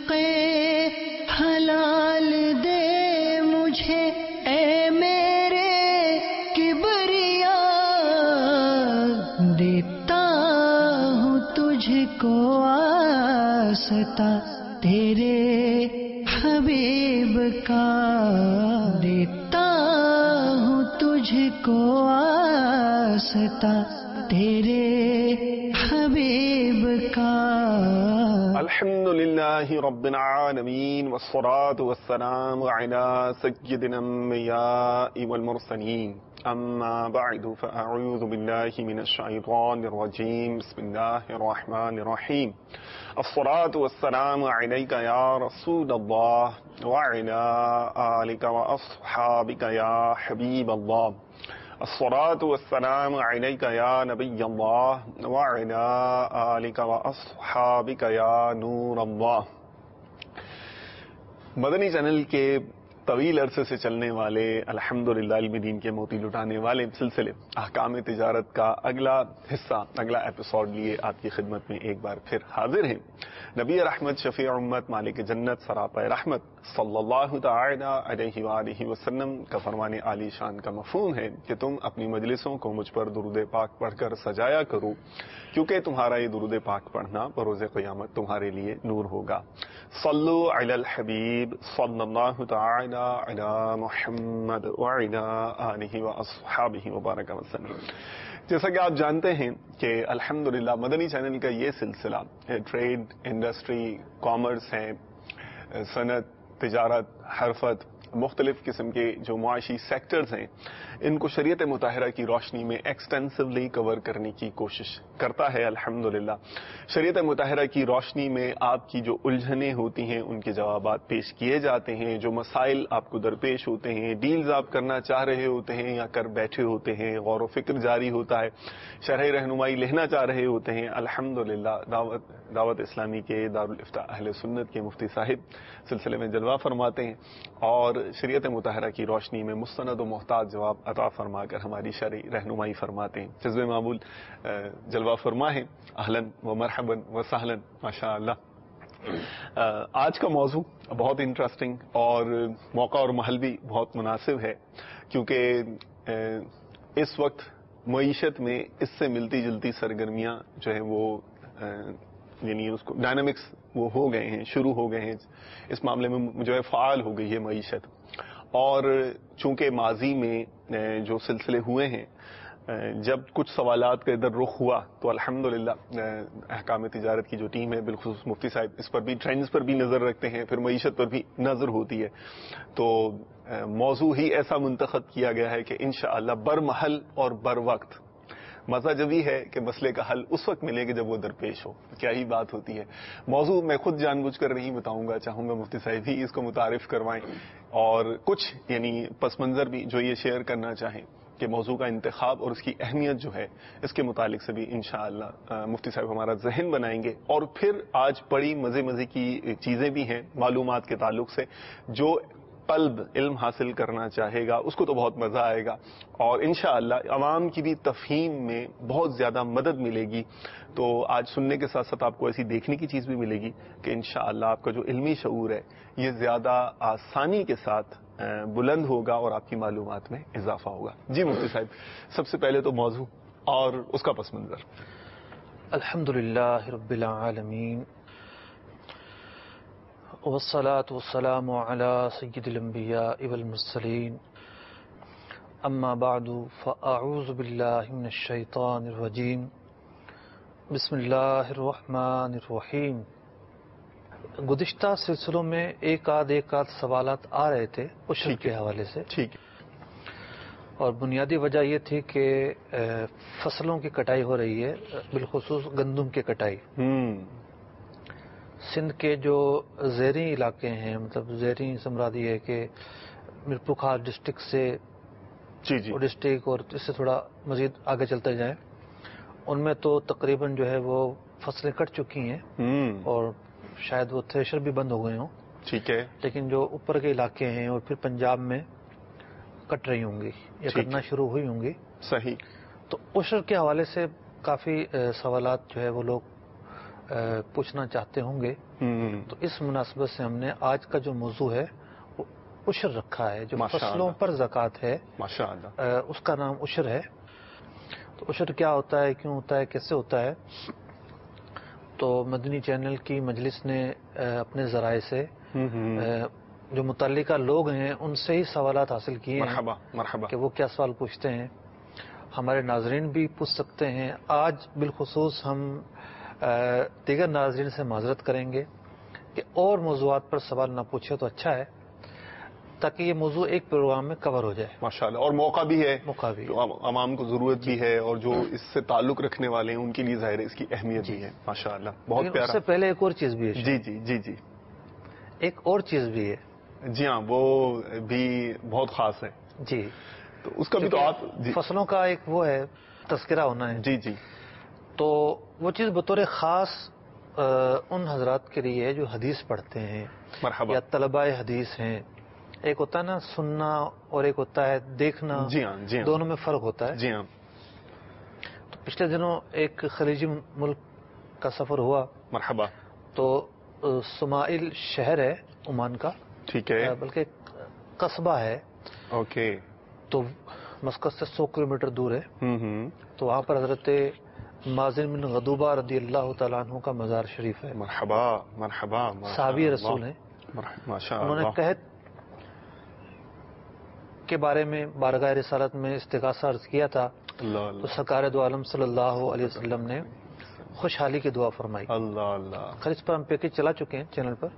حلال دے مجھے اے میرے کبریا، دیتا ہوں تجھ کو واسطہ تیرے حبیب کا، دیتا ہوں تجھ کو واسطہ تیرے حبیب کا۔ الحمد للہ رب العالمین والصلاة والسلام علی سید الانبیاء والمرسلین، اما بعد فاعوذ باللہ من الشیطان الرجیم، بسم اللہ الرحمن الرحیم۔ الصلاة والسلام علیک یا رسول اللہ وعلی آلک واصحابک یا حبیب اللہ، الصلاة والسلام علیک یا نبی اللہ وعلی آلک واصحابک یا نور اللہ۔ مدنی چینل کے طویل عرصے سے چلنے والے الحمدللہ علم دین کے موتی لٹانے والے سلسلے احکام تجارت کا اگلا حصہ، اگلا ایپیسوڈ لیے آپ کی خدمت میں ایک بار پھر حاضر ہیں۔ نبی رحمت، شفیع امت، مالک جنت، سراپا رحمت صلی اللہ تعالی علیہ وآلہ وسلم کا فرمان عالی شان کا مفہوم ہے کہ تم اپنی مجلسوں کو مجھ پر درود پاک پڑھ کر سجایا کرو، کیونکہ تمہارا یہ درود پاک پڑھنا بروز قیامت تمہارے لیے نور ہوگا۔ صلو علی الحبیب صلی اللہ تعالی علی محمد وعلی آلہ واصحابہ وبارک وسلم۔ جیسا کہ آپ جانتے ہیں کہ الحمدللہ مدنی چینل کا یہ سلسلہ ٹریڈ، انڈسٹری، کامرس ہے، صنعت، تجارت، حرفت، مختلف قسم کے جو معاشی سیکٹرز ہیں، ان کو شریعت مطہرہ کی روشنی میں ایکسٹینسولی کور کرنے کی کوشش کرتا ہے۔ الحمدللہ شریعت مطہرہ کی روشنی میں آپ کی جو الجھنیں ہوتی ہیں ان کے جوابات پیش کیے جاتے ہیں، جو مسائل آپ کو درپیش ہوتے ہیں، ڈیلز آپ کرنا چاہ رہے ہوتے ہیں یا کر بیٹھے ہوتے ہیں، غور و فکر جاری ہوتا ہے، شرح رہنمائی لینا چاہ رہے ہوتے ہیں، الحمدللہ دعوت اسلامی کے دارالافتاء اہل سنت کے مفتی صاحب سلسلے میں جلوہ فرماتے ہیں اور شریعت مطہرہ کی روشنی میں مستند و محتاط جواب عطا فرما کر ہماری شرعی رہنمائی فرماتے ہیں۔ جذبِ معمول جلوہ فرما ہے، اہلاً و مرحباً و سہلاً، ماشاء اللہ۔ آج کا موضوع بہت انٹرسٹنگ اور موقع اور محل بھی بہت مناسب ہے، کیونکہ اس وقت معیشت میں اس سے ملتی جلتی سرگرمیاں جو ہیں وہ یعنی اس کو ڈائنامکس وہ ہو گئے ہیں، شروع ہو گئے ہیں، اس معاملے میں جو ہے فعال ہو گئی ہے معیشت۔ اور چونکہ ماضی میں جو سلسلے ہوئے ہیں، جب کچھ سوالات کا ادھر رخ ہوا تو الحمدللہ احکام تجارت کی جو ٹیم ہے، بالخصوص مفتی صاحب اس پر بھی، ٹرینڈز پر بھی نظر رکھتے ہیں، پھر معیشت پر بھی نظر ہوتی ہے، تو موضوع ہی ایسا منتخب کیا گیا ہے کہ انشاءاللہ برمحل اور بر وقت مزہ جبھی ہے کہ مسئلے کا حل اس وقت ملے گا جب وہ درپیش ہو۔ کیا ہی بات ہوتی ہے۔ موضوع میں خود جان بوجھ کر نہیں بتاؤں گا، چاہوں گا مفتی صاحب ہی اس کو متعارف کروائیں، اور کچھ یعنی پس منظر بھی جو یہ شیئر کرنا چاہیں کہ موضوع کا انتخاب اور اس کی اہمیت جو ہے اس کے متعلق سے بھی انشاءاللہ مفتی صاحب ہمارا ذہن بنائیں گے۔ اور پھر آج بڑی مزے کی چیزیں بھی ہیں معلومات کے تعلق سے، جو قلب علم حاصل کرنا چاہے گا اس کو تو بہت مزہ آئے گا، اور انشاءاللہ عوام کی بھی تفہیم میں بہت زیادہ مدد ملے گی۔ تو آج سننے کے ساتھ ساتھ آپ کو ایسی دیکھنے کی چیز بھی ملے گی کہ انشاءاللہ آپ کا جو علمی شعور ہے یہ زیادہ آسانی کے ساتھ بلند ہوگا اور آپ کی معلومات میں اضافہ ہوگا۔ جی مفتی صاحب، سب سے پہلے تو موضوع اور اس کا پس منظر۔ الحمدللہ رب العالمین والصلاة والسلام علی سید الانبیاء والمرسلین، اما بعد فاعوذ باللہ من الشیطان الرجیم، بسم اللہ الرحمن الرحیم۔ گزشتہ سلسلوں میں ایک آدھ سوالات آ رہے تھے عشر کے حوالے سے، ٹھیک ہے، اور بنیادی وجہ یہ تھی کہ فصلوں کی کٹائی ہو رہی ہے، بالخصوص گندم کی کٹائی۔ سندھ کے جو زیریں علاقے ہیں، مطلب زیریں سے مراد یہ ہے کہ میرپورخاص ڈسٹرکٹ سے ڈسٹرکٹ اور اس سے تھوڑا مزید آگے چلتے جائیں، ان میں تو تقریباً جو ہے وہ فصلیں کٹ چکی ہیں اور شاید وہ تھریشر بھی بند ہو گئے ہوں، ٹھیک ہے، لیکن جو اوپر کے علاقے ہیں اور پھر پنجاب میں کٹ رہی ہوں گی یا کٹنا شروع ہوئی ہوں گی۔ صحیح۔ تو عشر کے حوالے سے کافی سوالات جو ہے وہ لوگ پوچھنا چاہتے ہوں گے تو اس مناسبت سے ہم نے آج کا جو موضوع ہے وہ عشر رکھا ہے. جو فصلوں پر زکوٰۃ ہے اس کا نام عشر ہے. تو عشر کیا ہوتا ہے, کیوں ہوتا ہے, کیسے ہوتا ہے؟ تو مدنی چینل کی مجلس نے اپنے ذرائع سے جو متعلقہ لوگ ہیں ان سے ہی سوالات حاصل کیے ہیں. مرحبا کہ وہ کیا سوال پوچھتے ہیں. ہمارے ناظرین بھی پوچھ سکتے ہیں. آج بالخصوص ہم دیگر ناظرین سے معذرت کریں گے کہ اور موضوعات پر سوال نہ پوچھے تو اچھا ہے, تاکہ یہ موضوع ایک پروگرام میں کور ہو جائے. ماشاءاللہ. اور موقع بھی ہے, عوام کو ضرورت بھی ہے, اور جو اس سے تعلق رکھنے والے ہیں ان کے لیے ظاہر ہے اس کی اہمیت بھی ہے. ماشاءاللہ, بہت پیارا. اس سے پہلے ایک اور چیز بھی ہے. جی جی جی جی, ایک اور چیز بھی ہے. جی ہاں, وہ بھی بہت خاص ہے. جی, تو اس کا بھی تو آپ فصلوں کا ایک وہ ہے تذکرہ ہونا ہے. جی جی. تو وہ چیز بطور خاص ان حضرات کے لیے جو حدیث پڑھتے ہیں یا طلباء حدیث ہیں. ایک ہوتا ہے نا سننا اور ایک ہوتا ہے دیکھنا. جی ہاں, جی ہاں, دونوں میں فرق ہوتا ہے. جی ہاں. تو پچھلے دنوں ایک خلیجی ملک کا سفر ہوا. مرحبا. تو سمائل شہر ہے عمان کا. ٹھیک ہے. بلکہ قصبہ ہے. اوکے. تو مسقط سے 100 کلومیٹر دور ہے. تو وہاں پر حضرت مازن بن غدوبہ رضی اللہ تعالیٰ عنہ کا مزار شریف ہے. مرحبا مرحبا. صحابی رسول ہیں. انہوں نے قحط کے بارے میں بارگاہ رسالت میں استغاثہ عرض کیا تھا. تو سرکار دو عالم صلی اللہ علیہ وسلم نے خوشحالی کی دعا فرمائی. اللہ اللہ. خیر اس پر ہم پیکج چلا چکے ہیں چینل پر.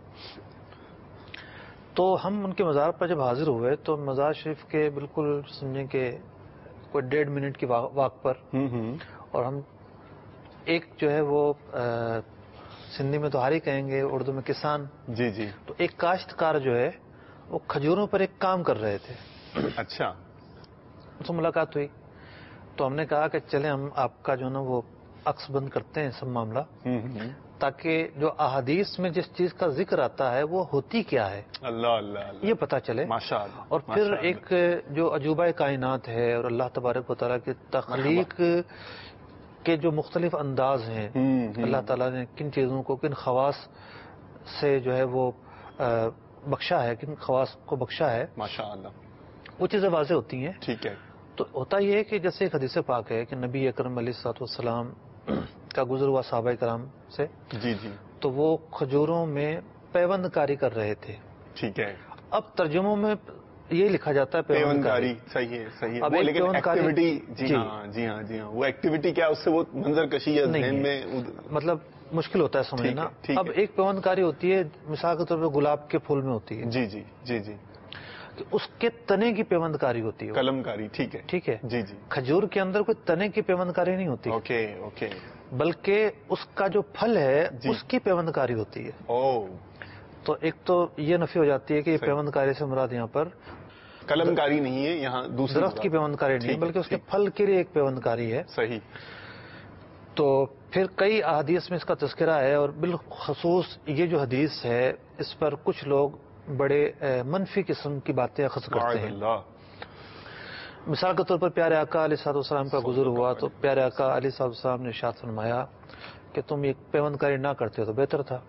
تو ہم ان کے مزار پر جب حاضر ہوئے تو مزار شریف کے بالکل سمجھیں کہ کوئی 1.5 منٹ کی واک پر, اور ہم ایک جو ہے وہ سندھی میں تو ہاری کہیں گے, اردو میں کسان. جی جی. تو ایک کاشتکار جو ہے وہ کھجوروں پر ایک کام کر رہے تھے. اچھا. ان سے ملاقات ہوئی تو ہم نے کہا کہ چلیں ہم آپ کا جو ہے نا وہ عکس بند کرتے ہیں سب معاملہ, تاکہ جو احادیث میں جس چیز کا ذکر آتا ہے وہ ہوتی کیا ہے اللہ اللہ یہ پتہ چلے. ماشاءاللہ. اور پھر ایک جو عجوبہ کائنات ہے اور اللہ تبارک و تعالیٰ کی تخلیق کے جو مختلف انداز ہیں, اللہ تعالیٰ نے کن چیزوں کو کن خواص سے جو ہے وہ بخشا ہے, کن خواص کو بخشا ہے, ماشاءاللہ, وہ چیزیں واضح ہوتی ہیں. ٹھیک ہے. تو ہوتا یہ ہے کہ جیسے ایک حدیث پاک ہے کہ نبی اکرم علیہ الصلوۃ والسلام کا گزر ہوا صحابہ کرام سے. جی جی. تو وہ کھجوروں میں پیوند کاری کر رہے تھے. ٹھیک ہے. اب ترجموں میں یہ لکھا جاتا ہے پیوند کاری. صحیح ہے, صحیح ہے. اب وہ لیکن ایکٹیویٹی. جی ہاں جی ہاں جی ہاں, وہ ایکٹیویٹی کیا اس سے وہ منظر کشی ہے ذہن میں, مطلب مشکل ہوتا ہے سمجھنا. اب ایک پیوند کاری ہوتی ہے مثال کے طور پہ گلاب کے پھول میں ہوتی ہے. جی جی جی جی. اس کے تنے کی پیوند کاری ہوتی ہے, قلم کاری. ٹھیک ہے. ٹھیک ہے. جی جی. کھجور کے اندر کوئی تنے کی پیوند کاری نہیں ہوتی. Okay okay. بلکہ اس کا جو پھل ہے اس کی پیوند کاری ہوتی ہے. تو ایک تو یہ نفی ہو جاتی ہے کہ یہ پیوند کاری سے مراد یہاں پر قلم کاری نہیں ہے, یہاں دوسرے درخت کی پیوند کاری نہیں ہے بلکہ اس کے پھل کے لیے ایک پیوند کاری ہے. صحیح. تو پھر کئی احادیث میں اس کا تذکرہ ہے, اور بالخصوص یہ جو حدیث ہے اس پر کچھ لوگ بڑے منفی قسم کی باتیں اخذ کرتے ہیں. مثال کے طور پر پیارے آقا علیہ الصلوۃ والسلام کا گزر ہوا تو پیارے آقا علیہ الصلوۃ والسلام نے ارشاد فرمایا کہ تم یہ پیوند کاری نہ کرتے تو بہتر تھا.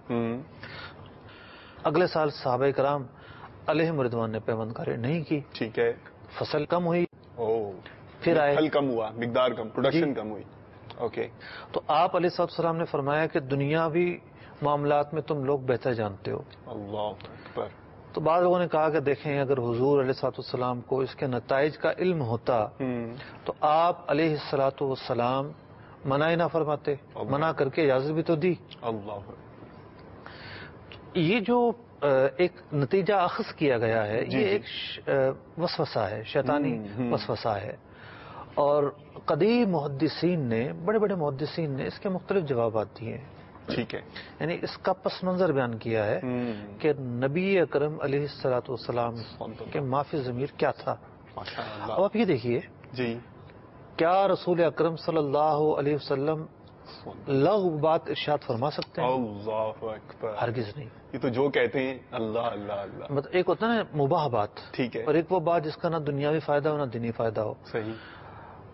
اگلے سال صحابہ کرام علیہم رضوان نے پیوند کاری نہیں کی. ٹھیک ہے. فصل کم ہوئی, پھر آئے پھل کم ہوا, مقدار کم, پروڈکشن کم ہوئی. اوکے. تو آپ علیہ الصلوۃ والسلام نے فرمایا کہ دنیاوی معاملات میں تم لوگ بہتر جانتے ہو. اللہ اکبر. تو بعض لوگوں نے کہا کہ دیکھیں اگر حضور علیہ الصلوۃ والسلام کو اس کے نتائج کا علم ہوتا تو آپ علیہ الصلوۃ والسلام منع نہ فرماتے, منع کر کے اجازت بھی تو دی. اللہ. یہ جو ایک نتیجہ اخذ کیا گیا ہے یہ ایک وسوسہ ہے, شیطانی وسوسہ ہے, اور قدیم محدثین نے, بڑے بڑے محدثین نے اس کے مختلف جوابات دیے ہیں. ٹھیک ہے. یعنی اس کا پس منظر بیان کیا ہے کہ نبی اکرم علیہ الصلوۃ والسلام کے معافی ضمیر کیا تھا. اب آپ یہ دیکھیے جی, کیا رسول اکرم صلی اللہ علیہ وسلم لغو بات ارشاد فرما سکتے ہیں؟ اللہ اکبر. ہرگز نہیں. یہ تو جو کہتے ہیں اللہ اللہ اللہ, مطلب ایک ہوتا ہے نا مباح بات, ٹھیک ہے, اور ایک وہ بات جس کا نہ دنیاوی فائدہ ہو نہ دینی فائدہ ہو. صحیح.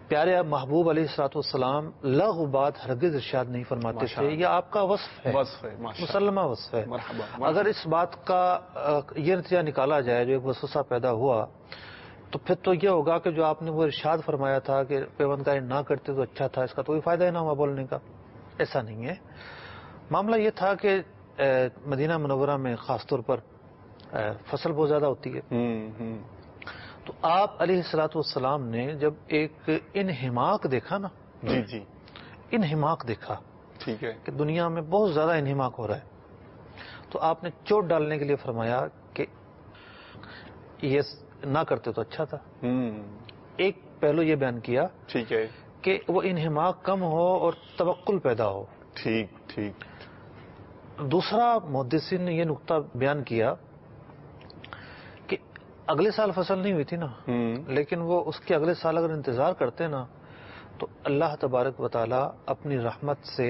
پیارے محبوب علیہ الصلوۃ والسلام لغو بات ہرگز ارشاد نہیں فرماتے تھے. یہ آپ کا وصف ہے, مسلمہ وصف ہے. اگر اس بات کا یہ نتیجہ نکالا جائے جو ایک وسوسہ پیدا ہوا تو پھر تو یہ ہوگا کہ جو آپ نے وہ ارشاد فرمایا تھا کہ پیوندگاری نہ کرتے تو اچھا تھا, اس کا تو کوئی فائدہ ہی نہ ہوا بولنے کا. ایسا نہیں ہے. معاملہ یہ تھا کہ مدینہ منورہ میں خاص طور پر فصل بہت زیادہ ہوتی ہے. تو آپ علیہ الصلوۃ والسلام نے جب ایک انہماک دیکھا نا, جی انہماک دیکھا, ٹھیک ہے, کہ دنیا میں بہت زیادہ انہماک ہو رہا ہے, تو آپ نے چوٹ ڈالنے کے لیے فرمایا کہ یہ نہ کرتے تو اچھا تھا. ایک پہلو یہ بیان کیا, ٹھیک ہے, کہ وہ انہماک کم ہو اور توکل پیدا ہو. ٹھیک. دوسرا محدثین نے یہ نقطہ بیان کیا کہ اگلے سال فصل نہیں ہوئی تھی نا, لیکن وہ اس کے اگلے سال اگر انتظار کرتے نا تو اللہ تبارک و تعالی اپنی رحمت سے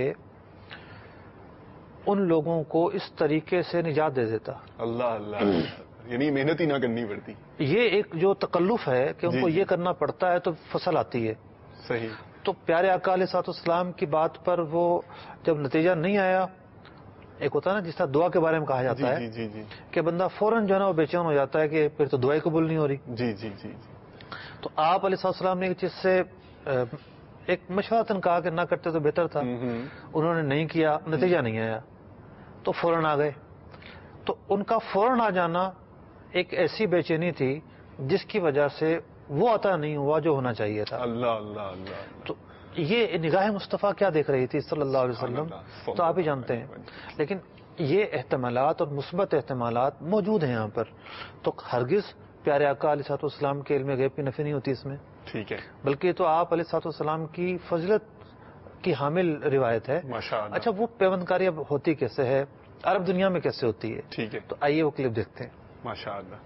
ان لوگوں کو اس طریقے سے نجات دے دیتا. اللہ یعنی محنت ہی نہ کرنی پڑتی. یہ ایک جو تکلف ہے کہ ان کو یہ کرنا پڑتا ہے تو فصل آتی ہے. صحیح. تو پیارے آقا علیہ الصلوۃ والسلام کی بات پر وہ جب نتیجہ نہیں آیا, ایک ہوتا ہے نا جس طرح دعا کے بارے میں کہا جاتا ہے جی کہ بندہ فوراً جو ہے نا وہ بے چین ہو جاتا ہے کہ پھر تو دعائیں قبول نہیں ہو رہی. جی. تو آپ علیہ الصلوۃ والسلام نے ایک چیز سے ایک مشورتاً کہا کہ نہ کرتے تو بہتر تھا. انہوں نے نہیں کیا, نتیجہ نہیں آیا تو فوراً آ گئے. تو ان کا فوراً آ جانا ایک ایسی بے چینی تھی جس کی وجہ سے وہ عطا نہیں ہوا جو ہونا چاہیے تھا. اللہ. تو یہ نگاہ مصطفیٰ کیا دیکھ رہی تھی صلی اللہ علیہ وسلم, تو آپ ہی جانتے ہیں. لیکن یہ احتمالات اور مثبت احتمالات موجود ہیں یہاں پر, تو ہرگز پیارے آقا علیہ الصلوۃ والسلام کے علم غیب کی نفی نہیں ہوتی اس میں. ٹھیک ہے. بلکہ تو آپ علیہ الصلوۃ والسلام کی فضیلت کی حامل روایت ہے. اچھا, وہ پیوندکاری اب ہوتی کیسے ہے, عرب دنیا میں کیسے ہوتی ہے؟ ٹھیک ہے, تو آئیے وہ کلپ دیکھتے ہیں. ماشاء اللہ.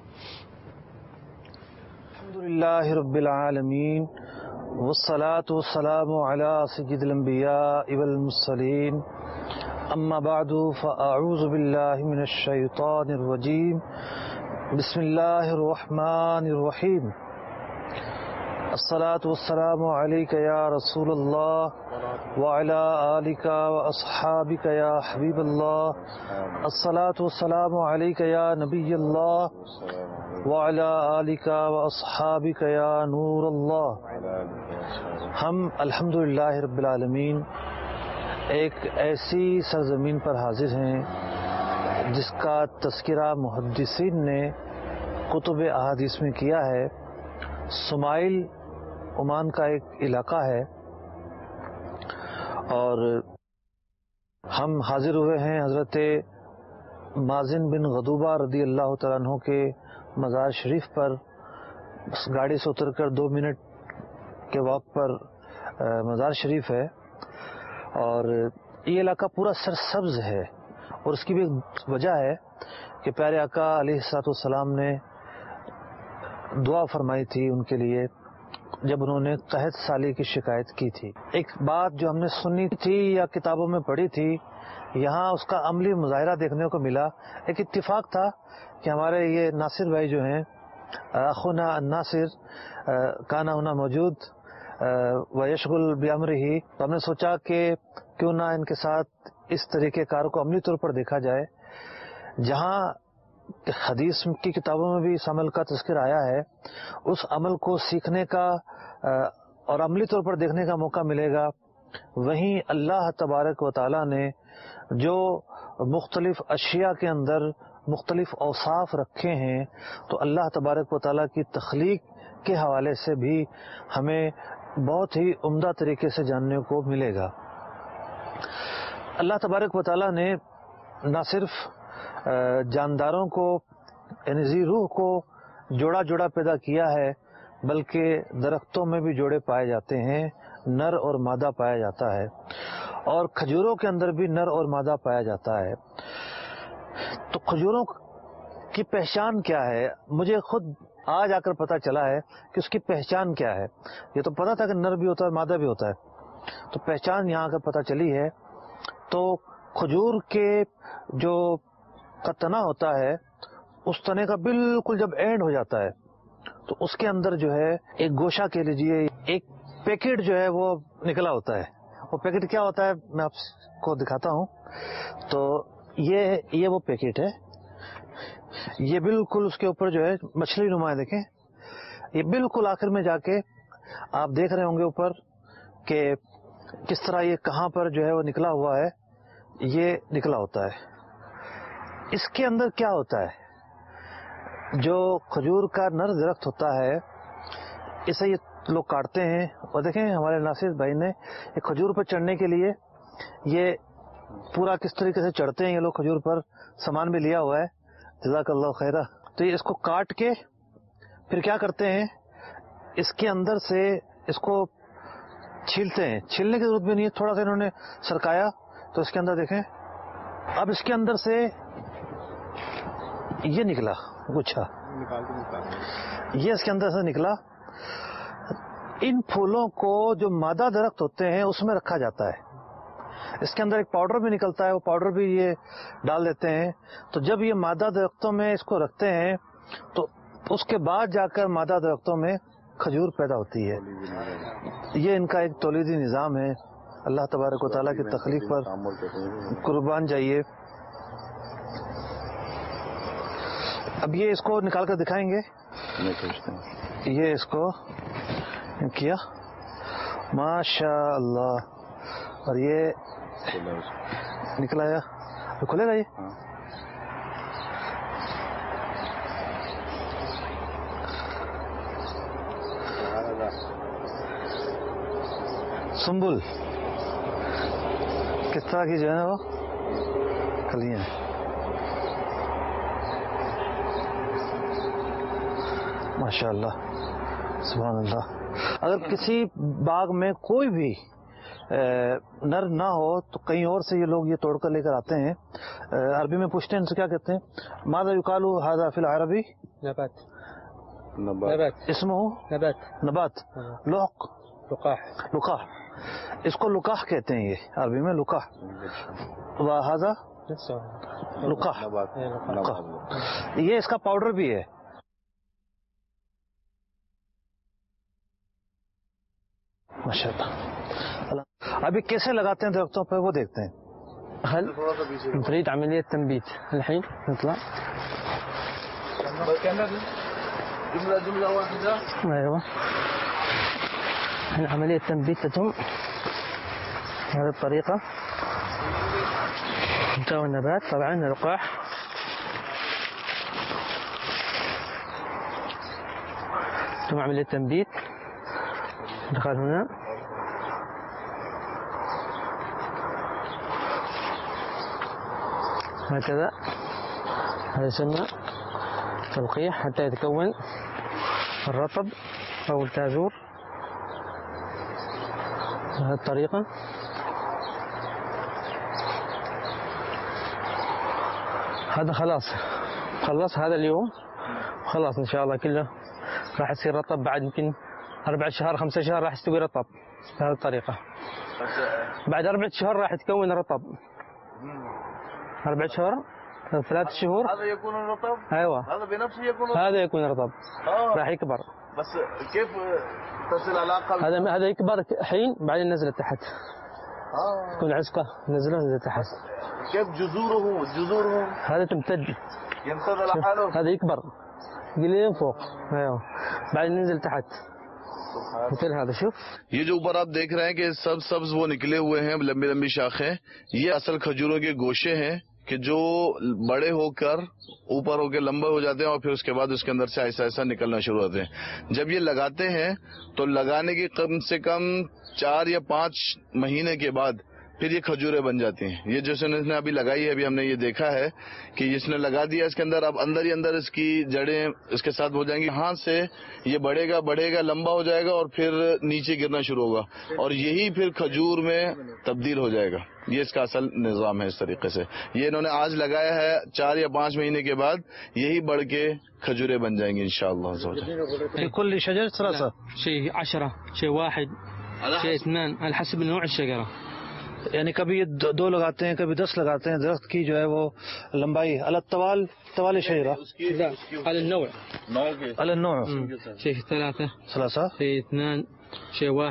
الحمدللہ رب العالمین والصلاة والسلام علی سید الانبیاء والمرسلین, اما بعد فاعوذ باللہ من الشیطان الرجیم, بسم اللہ الرحمن الرحیم. الصلاة والسلام علیک یا رسول اللہ وعلی آلک واصحابک یا حبیب اللہ. الصلاة والسلام علیک یا نبی اللہ وعلی آلک واصحابک یا نور اللہ. ہم الحمدللہ رب العالمین ایک ایسی سرزمین پر حاضر ہیں جس کا تذکرہ محدثین نے کتب احادیث میں کیا ہے. سمائل عمان کا ایک علاقہ ہے, اور ہم حاضر ہوئے ہیں حضرت مازن بن غدوبہ رضی اللہ تعالیٰ عنہ کے مزار شریف پر. گاڑی سے اتر کر 2 منٹ کے واک پر مزار شریف ہے, اور یہ علاقہ پورا سرسبز ہے. اور اس کی بھی ایک وجہ ہے کہ پیارے آقا علیہ الصلوۃ والسلام نے دعا فرمائی تھی ان کے لیے جب انہوں نے قحط سالی کی شکایت کی تھی. ایک بات جو ہم نے سنی تھی یا کتابوں میں پڑھی تھی, یہاں اس کا عملی مظاہرہ دیکھنے کو ملا. ایک اتفاق تھا کہ ہمارے یہ ناصر بھائی جو ہیں, اخونا الناصر, کانا ہونا موجود ویشغل بامرہ, تو ہم نے سوچا کہ کیوں نہ ان کے ساتھ اس طریقہ کار کو عملی طور پر دیکھا جائے. جہاں حدیث کی کتابوں میں بھی اس عمل کا تذکر آیا ہے, اس عمل کو سیکھنے کا اور عملی طور پر دیکھنے کا موقع ملے گا. وہیں اللہ تبارک و تعالی نے جو مختلف اشیاء کے اندر مختلف اوصاف رکھے ہیں, تو اللہ تبارک و تعالی کی تخلیق کے حوالے سے بھی ہمیں بہت ہی عمدہ طریقے سے جاننے کو ملے گا. اللہ تبارک و تعالی نے نہ صرف جانداروں کو یعنی ذی روح کو جوڑا جوڑا پیدا کیا ہے, بلکہ درختوں میں بھی جوڑے پائے جاتے ہیں, نر اور مادہ پایا جاتا ہے, اور کھجوروں کے اندر بھی نر اور مادہ پایا جاتا ہے. تو کھجوروں کی پہچان کیا ہے؟ مجھے خود آج آ کر پتہ چلا ہے کہ اس کی پہچان کیا ہے. یہ تو پتہ تھا کہ نر بھی ہوتا ہے مادہ بھی ہوتا ہے, تو پہچان یہاں آ کر پتہ چلی ہے. تو کھجور کے جو کا تنا ہوتا ہے, اس تنے کا بالکل جب اینڈ ہو جاتا ہے تو اس کے اندر جو ہے ایک گوشہ کہہ لیجیے, ایک پیکٹ جو ہے وہ نکلا ہوتا ہے. وہ پیکٹ کیا ہوتا ہے میں آپ کو دکھاتا ہوں. تو یہ وہ پیکٹ ہے. یہ بالکل اس کے اوپر جو ہے مچھلی نما ہے, دیکھیں یہ بالکل آخر میں جا کے آپ دیکھ رہے ہوں گے اوپر کہ کس طرح یہ کہاں پر جو ہے وہ نکلا ہوا ہے. یہ نکلا ہوتا ہے. اس کے اندر کیا ہوتا ہے, جو کھجور کا نر درخت ہوتا ہے اسے یہ لوگ کاٹتے ہیں. اور دیکھیں ہمارے ناصر بھائی نے یہ کھجور پر چڑھنے کے لیے یہ پورا کس طریقے سے چڑھتے ہیں یہ لوگ کھجور پر. سامان بھی لیا ہوا ہے, جزاک اللہ خیرہ. تو یہ اس کو کاٹ کے پھر کیا کرتے ہیں, اس کے اندر سے اس کو چھیلتے ہیں. چھیلنے کی ضرورت بھی نہیں ہے, تھوڑا سا انہوں نے سرکایا تو اس کے اندر دیکھیں اب اس کے اندر سے یہ نکلا گچھا, یہ اس کے اندر سے نکلا. ان پھولوں کو جو مادہ درخت ہوتے ہیں اس میں رکھا جاتا ہے. اس کے اندر ایک پاؤڈر بھی نکلتا ہے, وہ پاؤڈر بھی یہ ڈال دیتے ہیں. تو جب یہ مادہ درختوں میں اس کو رکھتے ہیں تو اس کے بعد جا کر مادہ درختوں میں کھجور پیدا ہوتی ہے. یہ ان کا ایک تولیدی نظام ہے. اللہ تبارک و تعالیٰ کی تخلیق پر قربان جائیے. اب یہ اس کو نکال کر دکھائیں گے. یہ اس کو کیا ماشاء اللہ, اور یہ نکلا ہے, کھلے گا یہ. سنبل کس طرح کی جو ہے وہ کلیاں. ماشاء اللہ سبحان اللہ. اگر کسی باغ میں کوئی بھی نر نہ ہو تو کہیں اور سے یہ لوگ یہ توڑ کر لے کر آتے ہیں. عربی میں پوچھتے ہیں ان سے کیا کہتے ہیں, ماذا یقال ھذا فی العربی؟ نبات. اسمہ نبات. لقاح. اس کو لقاح کہتے ہیں, یہ عربی میں لقاح. وھذا لقاح. یہ اس کا پاؤڈر بھی ہے. ماشاء اللہ. ابھی کیسے لگاتے ہیں درختوں پہ وہ دیکھتے ہیں. هل نريد عملية تنبيت الحين نطلع جملة واحدة. أيوة الحين عملية تنبيت تتم بهذه الطريقة. انتهى النبات طبعا اللقاح. ثم عملية تنبيت دخل هنا. هكذا هذا يسمى تلقيح حتى يتكون الرطب أو الكاذور بهذه الطريقة. هذا خلاص هذا اليوم خلاص إن شاء الله كله راح يصير رطب. بعد يمكن 4 شهور 5 شهور راح يستوي رطب بهذه الطريقة. بعد 4 شهور راح يتكون رطب. 4 شهور 3 شهور هذا يكون رطب. ايوه هذا بنفسه يكون رطب. هذا يكون رطب. راح يكبر. بس كيف تصل علاقة هذا يكبر الحين بعدين نزله تحت. تكون عسقة نزله تحت. كيف جذوره هذا تمتد لحاله. هذا يكبر قليل فوق. ايوه بعدين ننزل تحت مثل هذا. شوف یہ جو اوپر آپ دیکھ رہے ہیں کہ سبز وہ نکلے ہوئے ہیں لمبی لمبی شاخیں, یہ اصل کھجوروں کے گوشے ہیں کہ جو بڑے ہو کر اوپر ہو کے لمبے ہو جاتے ہیں اور پھر اس کے بعد اس کے اندر سے ایسا ایسا نکلنا شروع ہوتے ہیں. جب یہ لگاتے ہیں تو لگانے کی کم سے کم 4 یا 5 مہینے کے بعد پھر یہ کھجوریں بن جاتی ہیں. یہ جیسے اس نے ابھی لگائی ہے, ابھی ہم نے یہ دیکھا ہے کہ اس نے لگا دیا اس کے اندر, اب اندر ہی اندر اس کی جڑیں اس کے ساتھ ہو جائیں گی. یہاں سے یہ بڑھے گا لمبا ہو جائے گا اور پھر نیچے گرنا شروع ہوگا اور یہی پھر کھجور میں تبدیل ہو جائے گا. یہ اس کا اصل نظام ہے. اس طریقے سے یہ انہوں نے آج لگایا ہے, 4 یا 5 مہینے کے بعد یہی بڑھ کے کھجوریں بن جائیں گی انشاءاللہ. كل شجر 3 شيء 10 شيء 1 شيء 2 على حسب نوع الشجرة. یعنی کبھی 2 لگاتے ہیں کبھی 10 لگاتے ہیں. درخت کی جو ہے وہ لمبائی طوال شجرة على النوع على النوع. شيء 3 3 شيء 2 شيء 1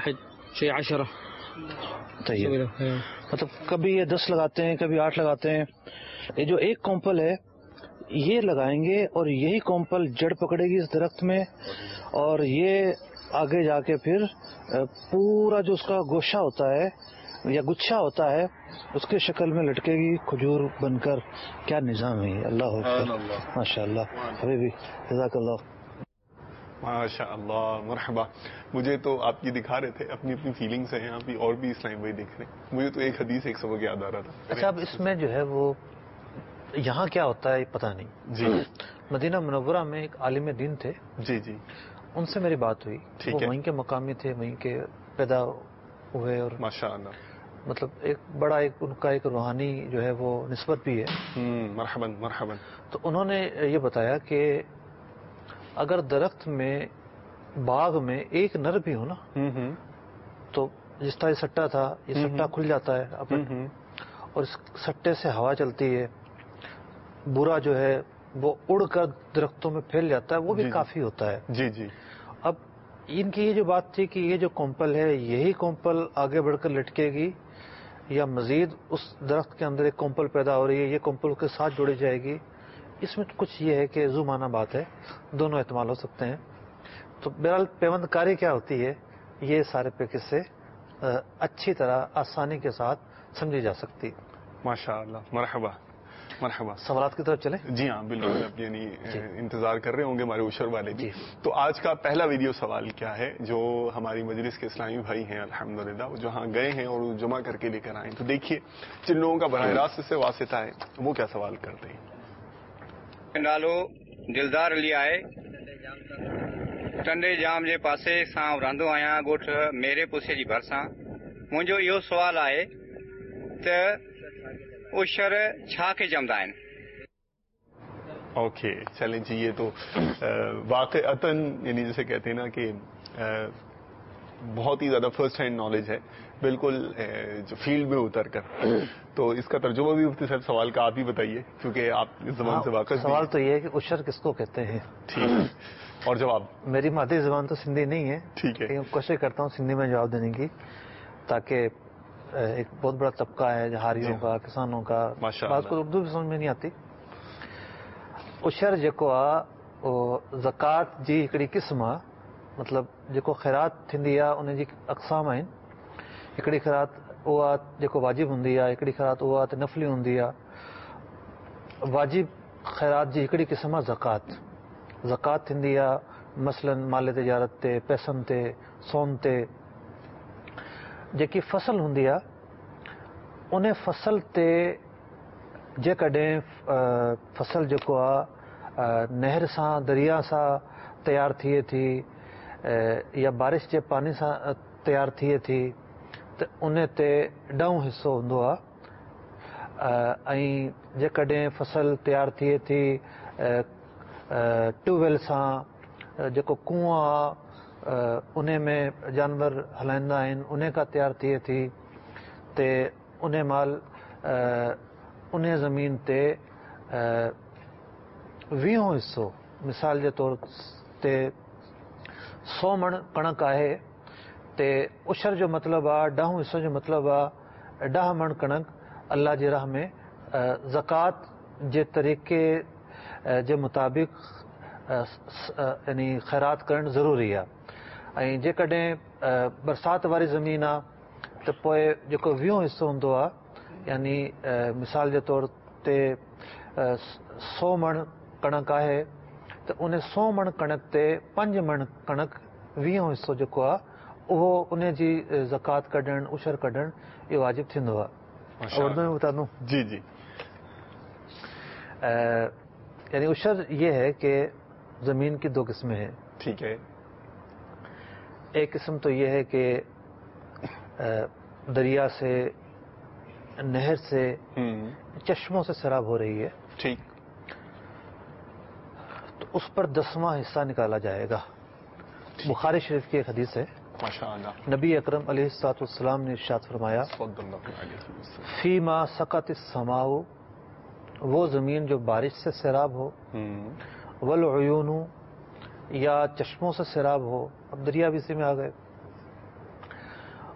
شيء 10. طيب مطلب کبھی یہ 10 لگاتے ہیں کبھی 8 لگاتے ہیں. یہ جو ایک کومپل ہے یہ لگائیں گے اور یہی کومپل جڑ پکڑے گی اس درخت میں اور یہ آگے جا کے پھر پورا جو اس کا گوشہ ہوتا ہے یا گچھا ہوتا ہے اس کے شکل میں لٹکے گی کھجور بن کر. کیا نظام ہے اللہ اکبر ماشاء اللہ. حبیبی جزاک اللہ. ماشاء اللہ مرحبا. مجھے تو آپ یہ دکھا رہے تھے اپنی اپنی فیلنگس ہیں یہاں پہ اور بھی اسلام بھائی دیکھ رہے ہیں. مجھے تو ایک حدیث ایک سبق یاد آ رہا تھا. اچھا اب اس میں جو ہے وہ یہاں کیا ہوتا ہے پتہ نہیں. جی مدینہ منورہ میں ایک عالم دین تھے. جی جی ان سے میری بات ہوئی. وہ وہیں کے مقامی تھے وہیں کے پیدا ہوئے اور ماشاء اللہ مطلب ایک بڑا ان کا ایک روحانی جو ہے وہ نسبت بھی ہے. مرحباً مرحباً. تو انہوں نے یہ بتایا کہ اگر درخت میں باغ میں ایک نر بھی ہو نا تو جس طرح یہ سٹا تھا یہ سٹا کھل جاتا ہے اور اس سٹے سے ہوا چلتی ہے برا جو ہے وہ اڑ کر درختوں میں پھیل جاتا ہے وہ بھی کافی ہوتا ہے. جی جی. اب ان کی یہ جو بات تھی کہ یہ جو کومپل ہے یہی کومپل آگے بڑھ کر لٹکے گی یا مزید اس درخت کے اندر ایک کومپل پیدا ہو رہی ہے یہ کومپل کے ساتھ جوڑی جائے گی. اس میں کچھ یہ ہے کہ ذو معنی بات ہے دونوں احتمال ہو سکتے ہیں. تو بہرحال پیوند کاری کیا ہوتی ہے یہ سارے پہ قصے اچھی طرح آسانی کے ساتھ سمجھی جا سکتی. ماشاء اللہ مرحبا مرحبا. سوالات کی طرف چلیں. جی ہاں بالکل. یعنی انتظار کر رہے ہوں گے ہمارے اشر والے بھی. تو آج کا پہلا ویڈیو سوال کیا ہے جو ہماری مجلس کے اسلامی بھائی ہیں الحمدللہ وہ جہاں گئے ہیں اور جمع کر کے لے کر آئے. تو دیکھیے جن لوگوں کا براہ راست سے واسطہ ہے وہ کیا سوال کرتے ہیں. नालो दिलदार अली आहे. टंडे जाम जे पासे सां रहंदो आहियां ॻोठ मेरे पुसे जी भरिसां. मुंहिंजो इहो सुवाल आहे त उशर छा खे चवंदा आहिनि. اوکے چلیں جی. یہ تو واقعتاً یعنی جیسے کہتے ہیں نا کہ بہت ہی زیادہ فرسٹ ہینڈ نالج ہے بالکل جو فیلڈ میں اتر کر. تو اس کا ترجمہ بھی مفتی صاحب سوال کا آپ ہی بتائیے کیونکہ آپ اس زبان سے واقف. سوال تو یہ ہے کہ عشر کس کو کہتے ہیں. ٹھیک ہے. اور جواب میری مادری زبان تو سندھی نہیں ہے. ٹھیک ہے. کوشش کرتا ہوں سندھی میں جواب دینے کی تاکہ ایک بہت بڑا طبقہ ہے جہاریوں کا کسانوں کا بات کو اردو بھی سمجھ میں نہیں آتی. عشر जेको आहे उहो ज़कात जी हिकिड़ी क़िस्म आहे. मतिलबु जेको ख़ैरात थींदी आहे उन जी अक़साम आहिनि. हिकिड़ी ख़ैरात उहा जेको वाजिबु हूंदी आहे हिकिड़ी ख़ैरात उहा त नफ़ली हूंदी आहे. वाजिब ख़ैरात जी हिकिड़ी क़िस्म आहे ज़कात. ज़कात थींदी आहे मसलन माल तिजारत ते पैसनि ते सोन ते. जेकी फसल हूंदी आहे उन फसल ते जेकॾहिं फसल जेको आहे नहर सां दरिया सां तयारु थिए थी या बारिश जे पानी सां तयारु थिए थी त उन ते ॾहों हिसो हूंदो आहे. ऐं जेकॾहिं फसल तयारु थिए थी ट्यूबवेल सां जेको कुओं आहे उन में जानवर हलाईंदा आहिनि उन खां तयारु थिए थी त उन महिल उन ज़मीन ते 20 हिसो मिसाल जे तौर ते 100 मण कणक आहे त उशर जो मतिलबु आहे 10 हिसो जो मतिलबु आहे 10 मण कणक अल्लाह जी राह में ज़कात जे तरीक़े जे मुताबिक़ यानी ख़ैरात करणु ज़रूरी आहे. ऐं जेकॾहिं बरसाति वारी ज़मीन आहे त पोइ जेको 20 हिसो हूंदो आहे यानी मिसाल जे तौर ते 100 मण कणक आहे त उन 100 मण कणक ते 5 मण कणक 20 हिसो जेको आहे उहो उन जी ज़कात कढणु उशर कढणु इहो वाजिबु थींदो आहे. उर्दू में बता दूं. जी जी. यानी उशर ये है कि ज़मीन की 2 किस्में हैं. ठीक है. एक किस्म तो ये है कि दरिया से नहर से चश्मों से सैराब हो रही है. ठीक. तो उस पर 10वां हिस्सा निकाला जाएगा. बुखारी शरीफ की एक हदीस है. माशाअल्लाह. नबी अकरम अलैहिस्सलाम ने इरशाद फरमाया फीमा सकतिस समाउ वो ज़मीन जो बारिश से सैराब हो वल उयूनु या चश्मों से सैराब हो. अब दरिया भी इसी में आ गए.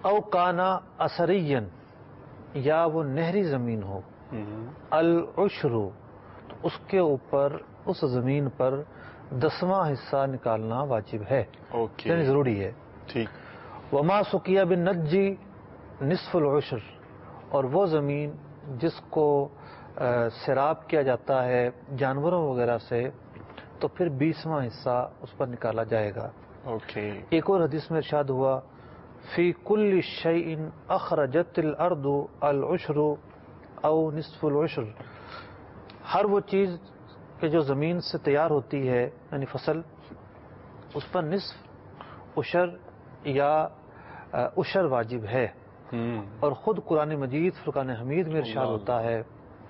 او کانا اثرین، یا وہ نہری زمین ہو، العشر، تو اس کے اوپر اس زمین پر 10واں حصہ نکالنا واجب ہے، یعنی ضروری ہے. ٹھیک. وما سقیا بالنجی نصف العشر، اور وہ زمین جس کو سیراب کیا جاتا ہے جانوروں وغیرہ سے تو پھر 20واں حصہ اس پر نکالا جائے گا. ایک اور حدیث میں ارشاد ہوا فی کل شیء اخرجت الارض العشر او نصف العشر، ہر وہ چیز کہ جو زمین سے تیار ہوتی ہے یعنی فصل، اس پر نصف عشر یا عشر واجب ہے. اور خود قرآن مجید فرقان حمید میں ارشاد ہوتا ہے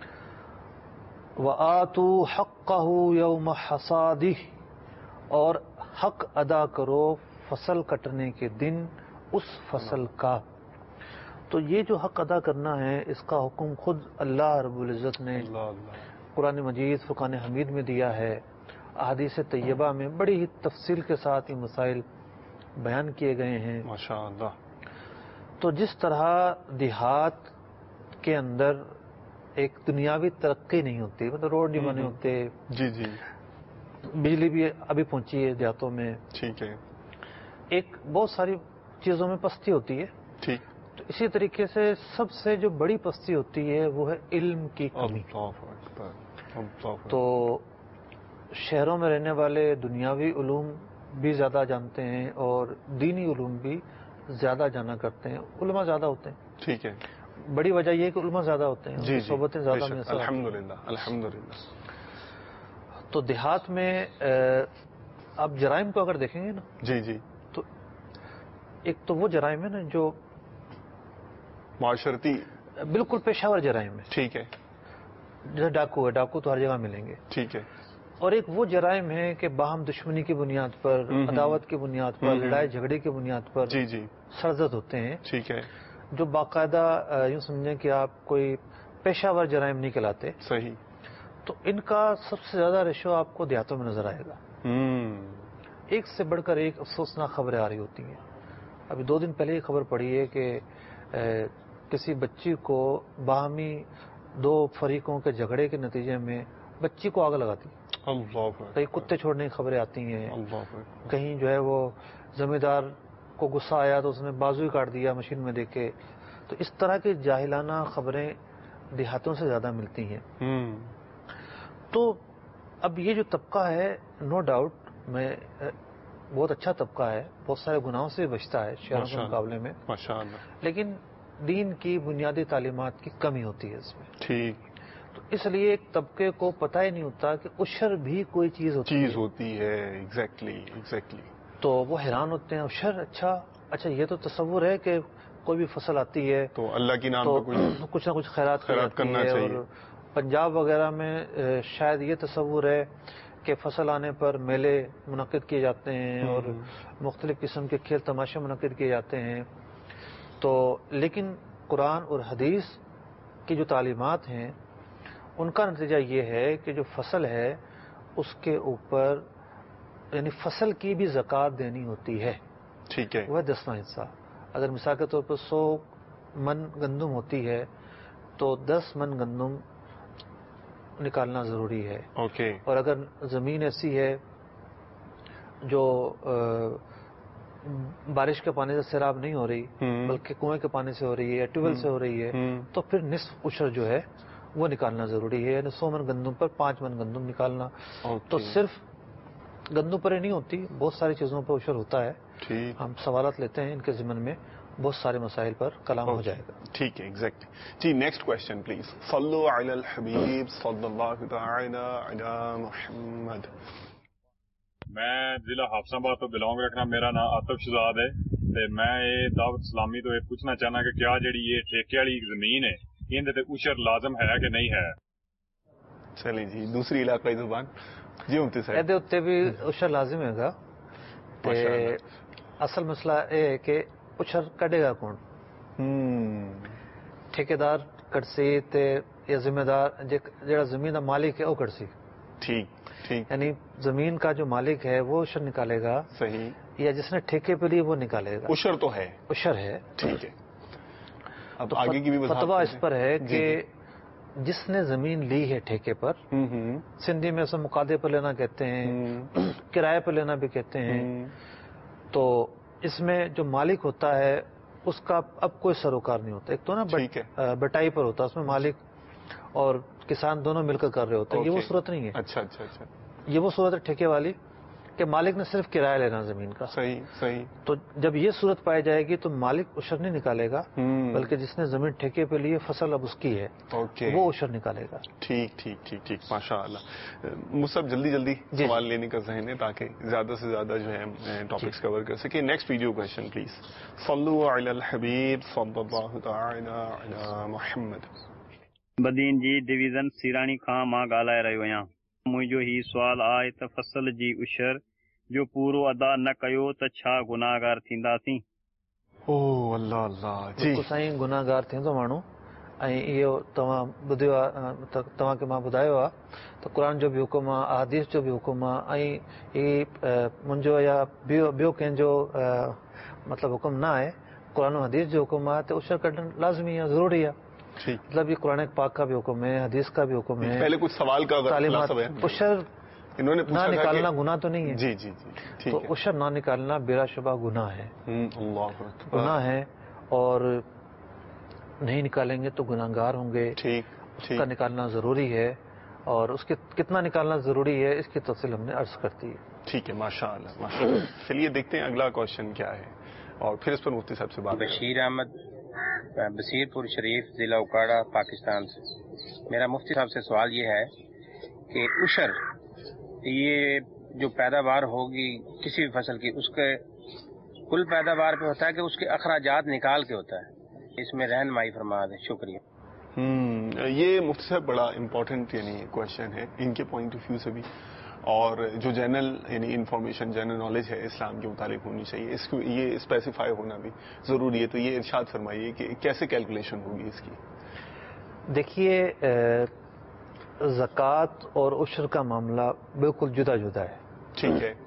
وَآتُوا حَقَّهُ يَوْمَ حَصَادِهِ، اور حق ادا کرو فصل کٹنے کے دن اس فصل کا. تو یہ جو حق ادا کرنا ہے اس کا حکم خود اللہ رب العزت نے قرآن مجید فرقان حمید میں دیا ہے. احادیث طیبہ میں بڑی ہی تفصیل کے ساتھ یہ مسائل بیان کیے گئے ہیں. ماشاءاللہ. تو جس طرح دیہات کے اندر ایک دنیاوی ترقی نہیں ہوتی، مطلب روڈ نہیں بنے ہوتے، جی جی، بجلی بھی ابھی پہنچی ہے دیہاتوں میں، ٹھیک ہے، ایک بہت ساری چیزوں میں پستی ہوتی ہے، ٹھیک. تو اسی طریقے سے سب سے جو بڑی پستی ہوتی ہے وہ ہے علم کی کمی. تو شہروں میں رہنے والے دنیاوی علوم بھی زیادہ جانتے ہیں اور دینی علوم بھی زیادہ جانا کرتے ہیں، علماء زیادہ ہوتے ہیں. ٹھیک ہے. بڑی وجہ یہ ہے کہ علماء زیادہ ہوتے ہیں، جی صحبتیں زیادہ میں. الحمدللہ الحمدللہ. تو دیہات میں آپ جرائم کو اگر دیکھیں گے نا، جی جی، تو ایک تو وہ جرائم ہے نا جو معاشرتی بالکل پیشہ ور جرائم ہے. ٹھیک ہے. جیسے ڈاکو ہے، ڈاکو تو ہر جگہ ملیں گے. ٹھیک ہے. اور ایک وہ جرائم ہے کہ باہم دشمنی کی بنیاد پر، عداوت کی بنیاد پر، لڑائی جھگڑے کی بنیاد پر جی جی سرزد ہوتے ہیں. ٹھیک ہے. جو باقاعدہ یوں سمجھیں کہ آپ کوئی پیشہ ور جرائم نہیں کہلاتے. صحیح. تو ان کا سب سے زیادہ ریشو آپ کو دیہاتوں میں نظر آئے گا. ایک سے بڑھ کر ایک افسوسناک خبریں آ رہی ہوتی ہیں. ابھی 2 دن پہلے یہ خبر پڑی ہے کہ کسی بچی کو باہمی 2 فریقوں کے جھگڑے کے نتیجے میں بچی کو آگ لگا دی. کہیں کتے چھوڑنے کی خبریں آتی ہیں، کہیں جو ہے وہ زمیندار کو غصہ آیا تو اس نے بازو ہی کاٹ دیا مشین میں دیکھ کے. تو اس طرح کی جاہلانہ خبریں دیہاتوں سے زیادہ ملتی ہیں. تو اب یہ جو طبقہ ہے نو ڈاؤٹ میں بہت اچھا طبقہ ہے، بہت سارے گناہوں سے بچتا ہے شہروں کے مقابلے میں، لیکن دین کی بنیادی تعلیمات کی کمی ہوتی ہے اس میں. ٹھیک. تو اس لیے ایک طبقے کو پتہ ہی نہیں ہوتا کہ عشر بھی کوئی چیز ہوتی ہے. ایگزیکٹلی. تو وہ حیران ہوتے ہیں عشر، اچھا یہ تو تصور ہے کہ کوئی بھی فصل آتی ہے تو اللہ کی نام تو پہ کچھ نہ کچھ خیرات کرنا چاہیے. اور پنجاب وغیرہ میں شاید یہ تصور ہے کہ فصل آنے پر میلے منعقد کیے جاتے ہیں اور مختلف قسم کے کھیل تماشے منعقد کیے جاتے ہیں. تو لیکن قرآن اور حدیث کی جو تعلیمات ہیں ان کا نتیجہ یہ ہے کہ جو فصل ہے اس کے اوپر یعنی فصل کی بھی زکوٰۃ دینی ہوتی ہے. ٹھیک ہے. وہ 10واں حصہ. اگر مثال کے طور پر 100 من گندم ہوتی ہے تو 10 من گندم نکالنا ضروری ہے. اوکے. اور اگر زمین ایسی ہے جو بارش کے پانی سے سیراب نہیں ہو رہی بلکہ کنویں کے پانی سے ہو رہی ہے، ٹیوب ویل سے ہو رہی ہے، تو پھر نصف عشر جو ہے وہ نکالنا ضروری ہے. یعنی 100 من گندم پر 5 من گندم نکالنا. تو صرف گندم پر ہی نہیں ہوتی، بہت ساری چیزوں پر عشر ہوتا ہے. ہم سوالات لیتے ہیں، ان کے ضمن میں بہت سارے مسائل پر کلام ہو جائے گا. ٹھیک ہے. ایگزیکٹلی. جی نیکسٹ کوشچن پلیز. صلو علی الحبیب صلی اللہ تعالی علی محمد. میں ضلع حافظ آباد تو بلونگ رکھنا. میرا نام آتف شہزاد ہے تے میں یہ دعوت اسلامی تو یہ پوچھنا چاہنا کہ کیا جڑی یہ ٹھیکے والی زمین ہے اندر تے عشر لازم ہے کہ نہیں ہے؟ چلیں جی دوسری علاقائی زبان. جی مفتی صاحب ਇਹਦੇ ਉੱਤੇ ਵੀ ਉਸ਼ਰ ਲਾਜ਼ਮ ਹੈਗਾ ਤੇ ਅਸਲ ਮਸਲਾ ਇਹ ਹੈ ਕਿ ਉਸ਼ਰ ਕੱਢੇਗਾ ਕੌਣ? ਠੇਕੇਦਾਰ ਕੱਢਸੀ ਤੇ ਇਹ ਜ਼ਿੰਮੇਦਾਰ ਜਿਹੜਾ ਜ਼ਮੀਨ ਦਾ ਮਾਲਿਕ ਹੈ ਉਹ ਕੱਢਸੀ. ٹھیک ٹھیک. یعنی زمین کا جو مالک ہے وہ عشر نکالے گا. صحیح. یا جس نے ٹھیکے پہ لی وہ نکالے گا. عشر تو ہے. عشر ہے. ٹھیک ہے. اب تو آگے کی بھی فتویٰ اس پر ہے کہ جس نے زمین لی ہے ٹھیکے پر، سندھی میں اسے مقادے پر لینا کہتے ہیں، کرائے پر لینا بھی کہتے ہیں، تو اس میں جو مالک ہوتا ہے اس کا اب کوئی سروکار نہیں ہوتا. ایک تو نا بٹائی پر ہوتا ہے، اس میں مالک اور کسان دونوں مل کر کر رہے ہوتے ہیں. یہ وہ صورت نہیں ہے. اچھا اچھا اچھا. یہ وہ صورت ہے ٹھیکے والی کہ مالک نے صرف کرایہ لینا زمین کا. صحیح صحیح. تو جب یہ صورت پائی جائے گی تو مالک عشر نہیں نکالے گا، بلکہ جس نے زمین ٹھیکے پہ لی ہے فصل اب اس کی ہے، وہ عشر نکالے گا. ٹھیک ٹھیک ٹھیک ٹھیک. ماشاء اللہ. مصعب جلدی جلدی سوال لینے کا ذہن ہے تاکہ زیادہ سے زیادہ جو ہے ٹاپکس کور کر سکیں. Next video question please. صلو علی الحبیب صلی اللہ تعالی علی محمد. بدین جی ڈویژن سیرانی کھان ماں ॻाल्हाए रहियो आहियां. मुंहिंजो ही सुवाल आहे त फसल जी उशर जो पूरो अदा न कयो त छा गुनाहगार थींदासीं? ओ अल्लाह अल्लाह जी. बिल्कुलु साईं, गुनाहगार थींदो माण्हू. ऐं इहो तव्हां ॿुधियो आहे त तव्हांखे मां ॿुधायो आहे त क़ुर जो बि हुकुम आहे, अहादीस जो बि हुकुम आहे, ऐं ही मुंहिंजो या ॿियो कंहिंजो मतिलबु हुकुम न आहे. क़ुर हदीस जो हुकुम आहे त उशर कढणु लाज़मी आहे, ज़रूरी आहे. मतलब ये कुरान पाक का भी हुक्म है, हदीस का भी हुक्म है. पहले कुछ सवाल का तालीमात. उशर इन्होंने ना निकालना गुनाह तो नहीं है. जी जी जी. तो उशर ना निकालना बेराशुबा गुनाह है. गुनाह है और नहीं निकालेंगे तो गुनाहगार होंगे. उसका निकालना जरूरी है और उसके कितना निकालना जरूरी है इसकी तफसील हमने अर्ज करती है. ठीक है. माशाअल्लाह माशाअल्लाह. चलिए देखते हैं अगला क्वेश्चन क्या है और फिर इस पर मुफ्ती साहब से बात. बशीर अहमद, बसीरपुर शरीफ, जिला उकाड़ा, पाकिस्तान से. मेरा मुफ्ती साहब से सवाल ये है कि उशर ये जो पैदावार होगी किसी भी फसल की उसके कुल पैदावार पे होता है कि उसके अखराजात निकाल के होता है? इसमें रहनुमाई फरमा दें. शुक्रिया. ये मुफ्ती साहब बड़ा इम्पोर्टेंट यानी क्वेश्चन है इनके पॉइंट ऑफ व्यू से भी, और जो जनरल यानी इंफॉर्मेशन जनरल नॉलेज है इस्लाम के मुतालिक होनी चाहिए, इसको ये स्पेसिफाई होना भी ज़रूरी है. तो ये इरशाद फरमाइए कि कैसे कैलकुलेशन होगी इसकी. देखिए, ज़कात और उशर का मामला बिल्कुल जुदा जुदा है. ठीक है.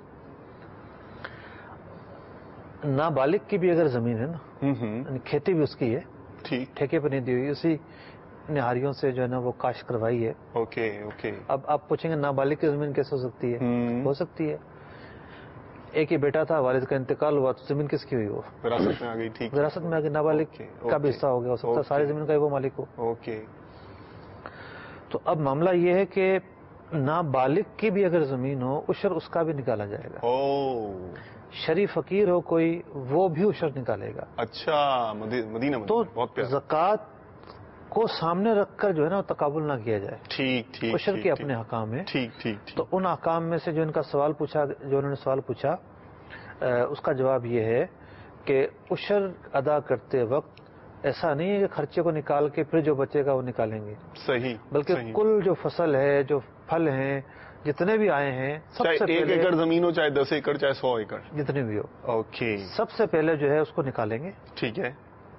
नाबालिग की भी अगर ज़मीन है ना, खेती भी उसकी है, ठीक, ठेके पर नहीं दी हुई, उसी निहारियों से जो है ना वो काश्त करवाई है. Okay okay. अब आप पूछेंगे नाबालिग की जमीन कैसे हो सकती है? हो सकती है. एक ही बेटा था, वालिद का इंतकाल हुआ तो जमीन किसकी हुई? वो विरासत में आ गई. ठीक, विरासत में आ गई. नाबालिग का भी हिस्सा हो गया, हो सकता है सारी जमीन का ही वो मालिक हो. ओके. तो अब मामला ये है कि नाबालिग की भी अगर जमीन हो उशर उसका भी निकाला जाएगा. शरीफ फकीर हो कोई वो भी उशर निकालेगा. अच्छा, मदीना में तो बहुत प्यारा. ज़कात को सामने रखकर जो है ना तकाबुल ना किया जाए. ठीक ठीक. उशर के अपने हकाम है. ठीक ठीक. तो उन हकाम में से जो इनका सवाल पूछा, जो उन्होंने सवाल पूछा, उसका जवाब ये है कि उशर अदा करते वक्त ऐसा नहीं है कि खर्चे को निकाल के फिर जो बचेगा वो निकालेंगे. सही. बल्कि कुल जो फसल है, जो फल हैं, जितने भी आए हैं, सबसे पहले 1 एकड़ जमीन हो, चाहे 10 एकड़, चाहे 100 एकड़, जितने भी हो, ओके, सबसे पहले जो है उसको निकालेंगे. ठीक है.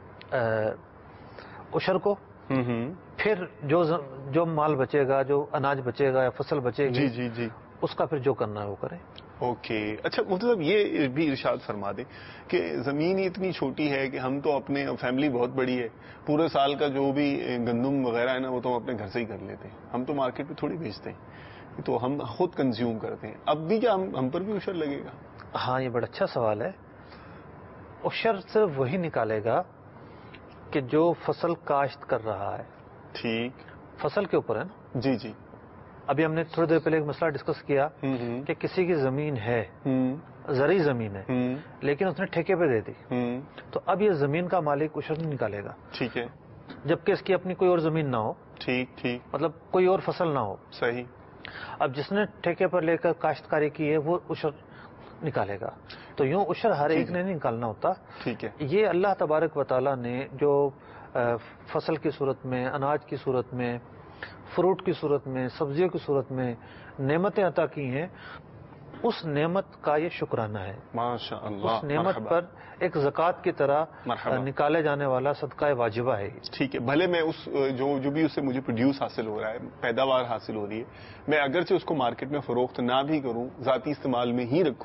उशर को. फिर जो माल बचेगा, जो अनाज बचेगा या फसल बचेगी, जी जी जी, उसका फिर जो करना है वो करें. ओके. अच्छा मतलब ये भी इरशाद फरमा दे कि ज़मीन इतनी छोटी है कि हम तो अपने, फैमिली बहुत बड़ी है, पूरे साल का जो भी गंदम वगैरह है ना वो तो हम अपने घर से ही कर लेते हैं, हम तो मार्केट में थोड़ी बेचते हैं, तो हम खुद कंज्यूम करते हैं. अब भी क्या हम पर भी उशर लगेगा? हाँ, ये बड़ा अच्छा सवाल है. उशर सिर्फ वही निकालेगा कि जो फसल काश्त कर रहा है. ठीक, फसल के ऊपर है ना. जी जी. अभी हमने थोड़ी देर पहले एक मसला डिस्कस किया कि किसी की जमीन है, जरी जमीन है, लेकिन उसने ठेके पे दे दी, तो अब ये जमीन का मालिक उशर नहीं निकालेगा. ठीक है. जबकि इसकी अपनी कोई और जमीन ना हो. ठीक ठीक. मतलब कोई और फसल ना हो. सही. अब जिसने ठेके पर लेकर काश्तकारी की है वो उशर निकालेगा. तो यूं उशर हर एक ने नहीं निकालना होता. ठीक है. ये अल्लाह तबारक व तआला ने जो फसल की सूरत में, अनाज की सूरत में, फ्रूट की सूरत में, सब्जियों की सूरत में नेमतें अता की हैं, उस नेमत का ये शुक्राना है. माशाअल्लाह. उस नेमत पर एक ज़कात की तरह निकाले जाने वाला सदका वाजिबा है. ठीक है. भले मैं उस जो भी उससे मुझे प्रोड्यूस हासिल हो रहा है, पैदावार हासिल हो रही है, मैं अगरचे उसको मार्केट में फरोख्त ना भी करूं, ज़ाती इस्तेमाल में ही रखूं,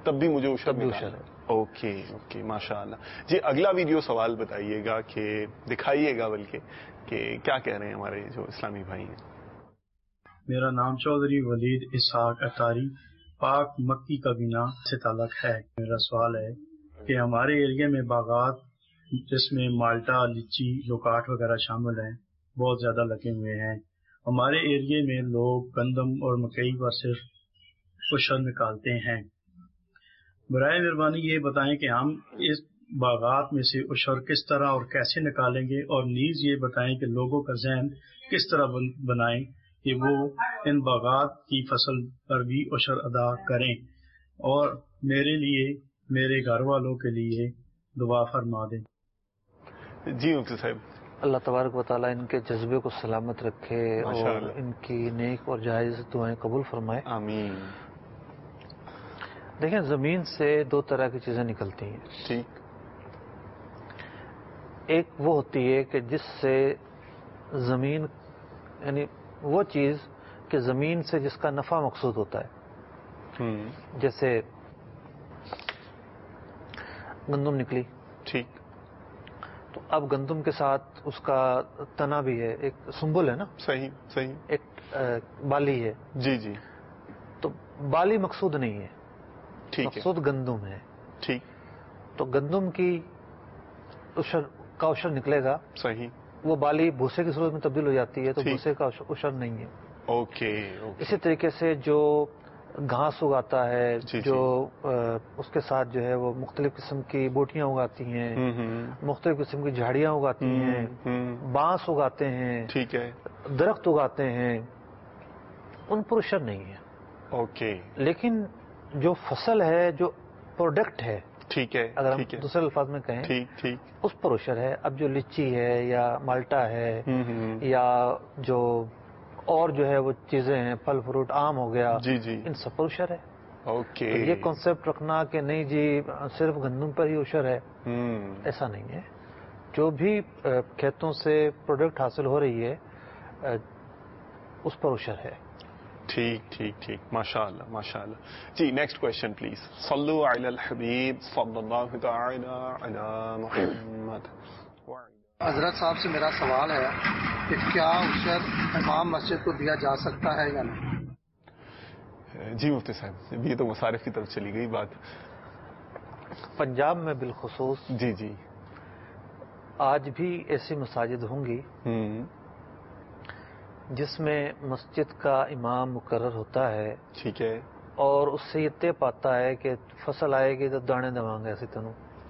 تب بھی مجھے عشر تب بھی نکالنا عشر ہے. اوکے اوکے ماشاء اللہ. جی اگلا ویڈیو سوال بتائیے گا کہ دکھائیے گا بلکہ کہ کیا کہہ رہے ہیں ہمارے جو اسلامی بھائی ہیں. میرا نام چودھری ولید اسحاق اطاری پاک مکی کابینہ سے تعلق ہے. میرا سوال ہے کہ ہمارے ایریا میں باغات جس میں مالٹا لیچی لوکاٹ وغیرہ شامل ہیں بہت زیادہ لگے ہوئے ہیں. ہمارے ایریا میں لوگ گندم اور مکئی پر صرف عشر نکالتے ہیں. برائے مہربانی یہ بتائیں کہ ہم اس باغات میں سے عشر کس طرح اور کیسے نکالیں گے، اور نیز یہ بتائیں کہ لوگوں کا ذہن کس طرح بنائیں کہ وہ ان باغات کی فصل پر بھی عشر ادا کریں. اور میرے لیے میرے گھر والوں کے لیے دعا فرما دیں. جی مفتی صاحب. اللہ تبارک و تعالیٰ ان کے جذبے کو سلامت رکھے اور ان کی نیک اور جائز دعائیں قبول فرمائے. آمین. دیکھیں زمین سے دو طرح کی چیزیں نکلتی ہیں. ٹھیک. ایک وہ ہوتی ہے کہ جس سے زمین یعنی وہ چیز کہ زمین سے جس کا نفع مقصود ہوتا ہے. جیسے گندم نکلی. ٹھیک. تو اب گندم کے ساتھ اس کا تنا بھی ہے، ایک سنبل ہے نا. صحیح صحیح. ایک بالی ہے. جی جی. تو بالی مقصود نہیں ہے. ٹھیک. مقصود گندم ہے. ٹھیک. تو گندم کی عشر نکلے گا. صحیح. وہ بالی بھوسے کی صورت میں تبدیل ہو جاتی ہے تو بھوسے کا عشر نہیں ہے. اوکے. اسی طریقے سے جو گھاس اگاتا ہے جو اس کے ساتھ جو ہے وہ مختلف قسم کی بوٹیاں اگاتی ہیں، مختلف قسم کی جھاڑیاں اگاتی ہیں، بانس اگاتے ہیں، ٹھیک ہے، درخت اگاتے ہیں، ان پر عشر نہیں ہے. اوکے. لیکن جو فصل ہے، جو پروڈکٹ ہے، ٹھیک ہے، اگر ہم دوسرے الفاظ میں کہیں ٹھیک اس پر عشر ہے. اب جو لچی ہے یا مالٹا ہے یا جو اور جو ہے وہ چیزیں ہیں، پھل فروٹ، آم ہو گیا، جی جی، ان سب پر عشر ہے. اوکے. یہ کانسیپٹ رکھنا کہ نہیں جی صرف گندم پر ہی عشر ہے، ایسا نہیں ہے. جو بھی کھیتوں سے پروڈکٹ حاصل ہو رہی ہے اس پر عشر ہے. ٹھیک. ماشاء اللہ ماشاء اللہ. جی نیکسٹ کوشچن پلیز. صلو علی الحبیب صلی اللہ تعالی علی محمد. حضرت صاحب سے میرا سوال ہے کہ کیا عشر امام مسجد کو دیا جا سکتا ہے یا نہیں؟ جی مفتی صاحب، یہ تو مصارف کی طرف چلی گئی بات. پنجاب میں بالخصوص جی آج بھی ایسی مساجد ہوں گی جس میں مسجد کا امام مقرر ہوتا ہے. ٹھیک ہے. اور اس سے یہ طے پاتا ہے کہ فصل آئے گی تو دانے دواں گے ایسے تنوں.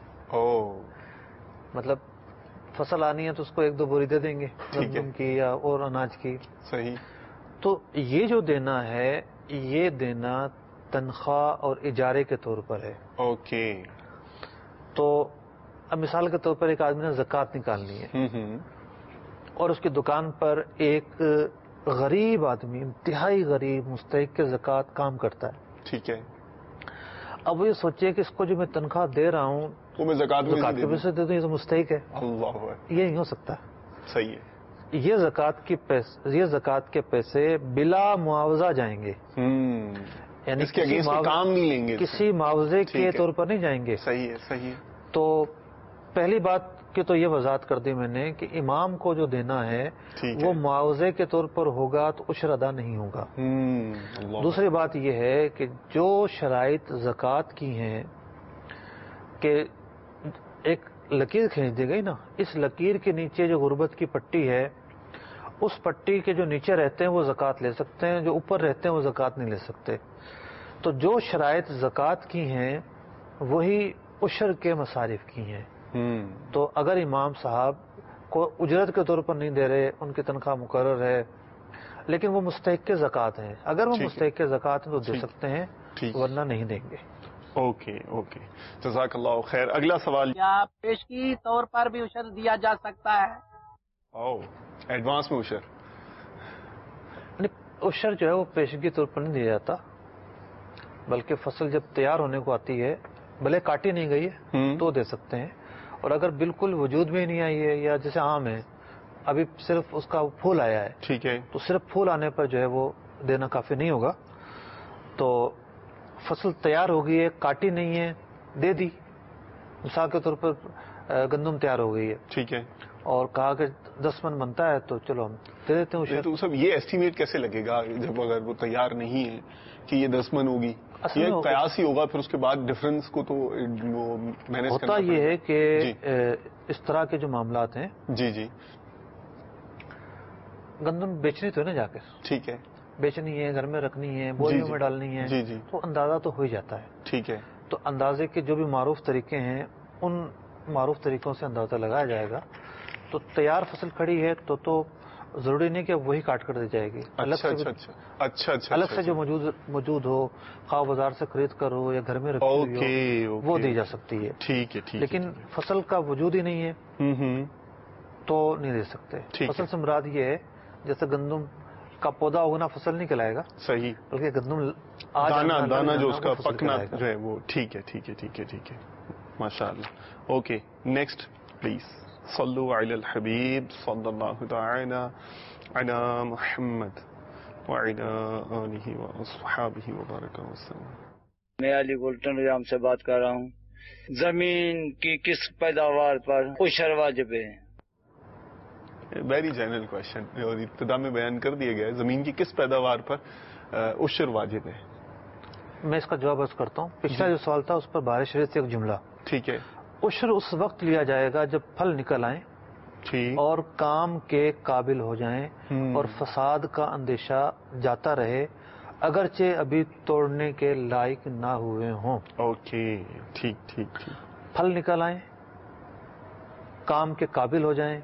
مطلب فصل آنی ہے تو اس کو 1-2 بوری دے دیں گے گندم کی یا اور اناج کی. صحیح. تو یہ جو دینا ہے یہ دینا تنخواہ اور اجارے کے طور پر ہے. اوکے. تو اب مثال کے طور پر ایک آدمی نے زکوٰۃ نکالنی ہے اور اس کی دکان پر ایک غریب آدمی، انتہائی غریب مستحق کے زکوٰۃ کام کرتا ہے. ٹھیک ہے. اب وہ یہ سوچے کہ اس کو جو میں تنخواہ دے رہا ہوں وہ میں زکوٰۃ کے پیسے دے دوں، یہ تو مستحق ہے. اللہ، یہ نہیں ہو سکتا. صحیح ہے. یہ زکوٰۃ کے پیسے بلا معاوضہ جائیں گے، یعنی کام نہیں لیں گے، کسی معاوضے کے طور پر نہیں جائیں گے. صحیح ہے. تو پہلی بات کہ تو یہ وضاحت کر دی میں نے کہ امام کو جو دینا ہے وہ معاوضے کے طور پر ہوگا تو عشر ادا نہیں ہوگا. دوسری بات یہ ہے کہ جو شرائط زکوٰۃ کی ہیں کہ ایک لکیر کھینچ دی گئی نا، اس لکیر کے نیچے جو غربت کی پٹی ہے اس پٹی کے جو نیچے رہتے ہیں وہ زکوٰۃ لے سکتے ہیں، جو اوپر رہتے ہیں وہ زکوٰۃ نہیں لے سکتے. تو جو شرائط زکوٰۃ کی ہیں وہی عشر کے مصارف کی ہیں. تو اگر امام صاحب کو اجرت کے طور پر نہیں دے رہے، ان کی تنخواہ مقرر ہے لیکن وہ مستحق کے زکوٰۃ ہیں، اگر وہ مستحق کے زکوٰۃ ہیں تو دے سکتے ہیں، ورنہ نہیں دیں گے. اوکے. جزاک اللہ خیر. اگلا سوال. کیا پیشگی طور پر بھی عشر دیا جا سکتا ہے؟ ایڈوانس میں عشر؟ عشر جو ہے وہ پیشگی طور پر نہیں دیا جاتا، بلکہ فصل جب تیار ہونے کو آتی ہے، بھلے کاٹی نہیں گئی ہے تو دے سکتے ہیں. اور اگر بالکل وجود میں نہیں آئی ہے یا جیسے آم ہے ابھی صرف اس کا پھول آیا ہے، ٹھیک ہے، تو صرف پھول آنے پر جو ہے وہ دینا کافی نہیں ہوگا. تو فصل تیار ہو گئی ہے، کاٹی نہیں ہے، دے دی. مثال کے طور پر گندم تیار ہو گئی ہے، ٹھیک ہے، اور کہا کہ 10 من بنتا ہے تو چلو ہم دے دیتے ہیں. تو سب یہ ایسٹیمیٹ کیسے لگے گا جب اگر وہ تیار نہیں ہے کہ یہ 10 من ہوگی؟ یہ قیاس ہی ہوگا، پھر اس کے بعد ڈفرنس کو تو وہ مینیج کرنا ہوتا یہ ہے کہ جی. اس طرح کے جو معاملات ہیں، جی جی گندم بیچنی تو ہے نا جا کے، ٹھیک ہے، بیچنی ہے، گھر میں رکھنی ہے، بوریوں میں ڈالنی ہے، جی جی تو اندازہ تو ہو ہی جاتا ہے. ٹھیک ہے، تو اندازے کے جو بھی معروف طریقے ہیں ان معروف طریقوں سے اندازہ لگایا جائے گا. تو تیار فصل کھڑی ہے تو ضروری نہیں کہ وہی کاٹ کر دی جائے گی، الگ سے جو موجود ہو، خواہ بازار سے خرید کر ہو یا گھر میں رکھی ہوئی ہو، وہ دی جا سکتی ہے. ٹھیک ہے، لیکن فصل کا وجود ہی نہیں ہے تو نہیں دے سکتے. فصل سے مراد یہ ہے جیسے گندم کا پودا اگنا فصل نہیں کہلائے گا، صحیح، بلکہ گندم دانا جو اس کا پکنا جو ہے وہ. ٹھیک ہے ٹھیک ہے ٹھیک ہے ٹھیک ہے، ماشاء اللہ. Okay, next please. صلو علی الحبیب صلی اللہ تعالی علی محمد وعلی آلہ واصحابہ وبارک وسلم. میں علی گلٹن ریام سے بات کر رہا ہوں. زمین کی کس پیداوار پر عشر واجب ہے؟ ویری جنرل کوشچن اور ابتدا میں بیان کر دیا گیا ہے. زمین کی کس پیداوار پر عشر واجب ہے؟ میں اس کا جواب عرض کرتا ہوں. پچھلا جو سوال تھا اس پر بارش شریعت سے ایک جملہ. ٹھیک ہے. عشر اس وقت لیا جائے گا جب پھل نکل آئیں اور کام کے قابل ہو جائیں اور فساد کا اندیشہ جاتا رہے اگرچہ ابھی توڑنے کے لائق نہ ہوئے ہوں. اوکے، ٹھیک ٹھیک ٹھیک. پھل نکل آئیں، کام کے قابل ہو جائیں.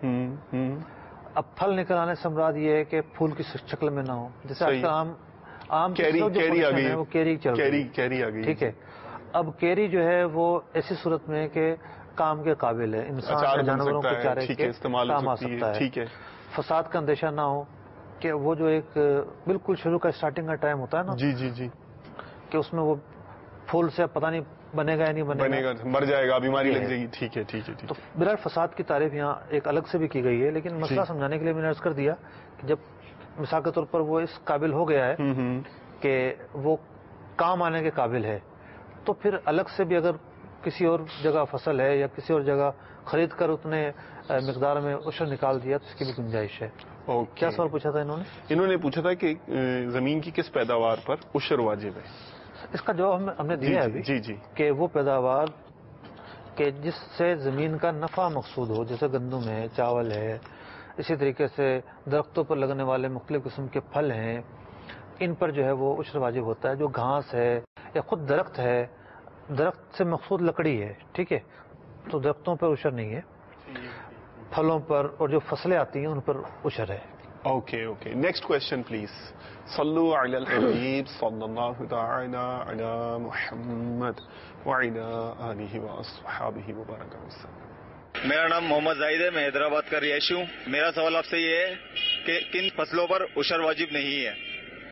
اب پھل نکل آنے سے مراد یہ ہے کہ پھول کی شکل میں نہ ہو. جیسے آج کل آم کیری آ گئی، وہ کیری چل رہی، کیری آ گئی. ٹھیک ہے. اب کیری جو ہے وہ ایسی صورت میں کہ کام کے قابل ہے، انسان جانوروں کے چارے کے کام آ سکتا ہے. ٹھیک ہے. فساد کا اندیشہ نہ ہو کہ وہ جو ایک بالکل شروع کا اسٹارٹنگ کا ٹائم ہوتا ہے نا، جی جی جی، کہ اس میں وہ پھول سے پتہ نہیں بنے گا یا نہیں بنے گا، مر جائے گا، بیماری لگ جائے گی. ٹھیک ہے ٹھیک ہے. تو بہرحال فساد کی تعریف یہاں ایک الگ سے بھی کی گئی ہے، لیکن مسئلہ سمجھانے کے لیے میں نے عرض کر دیا کہ جب مثال کے طور پر وہ اس قابل ہو گیا ہے کہ وہ کام آنے کے قابل ہے، تو پھر الگ سے بھی اگر کسی اور جگہ فصل ہے یا کسی اور جگہ خرید کر اتنے مقدار میں عشر نکال دیا تو اس کی بھی گنجائش ہے. کیا سوال پوچھا تھا انہوں نے پوچھا تھا کہ زمین کی کس پیداوار پر عشر واجب ہے؟ اس کا جواب ہم نے دیا ہے ابھی. جی جی، کہ وہ پیداوار کہ جس سے زمین کا نفع مقصود ہو، جیسے گندم ہے، چاول ہے، اسی طریقے سے درختوں پر لگنے والے مختلف قسم کے پھل ہیں، ان پر جو ہے وہ عشر واجب ہوتا ہے. جو گھاس ہے یا خود درخت ہے، درخت سے مقصود لکڑی ہے، ٹھیک ہے، تو درختوں پر عشر نہیں ہے. پھلوں پر اور جو فصلیں آتی ہیں ان پر عشر ہے. Okay okay. Next question please. صلو علی الحبیب صلی اللہ تعالی علی محمد وعلی آلہ واصحابہ وبارک وسلم. میرا نام محمد زاہد ہے، میں حیدرآباد کا رہائشی ہوں. میرا سوال آپ سے یہ ہے کہ کن فصلوں پر عشر واجب نہیں ہے؟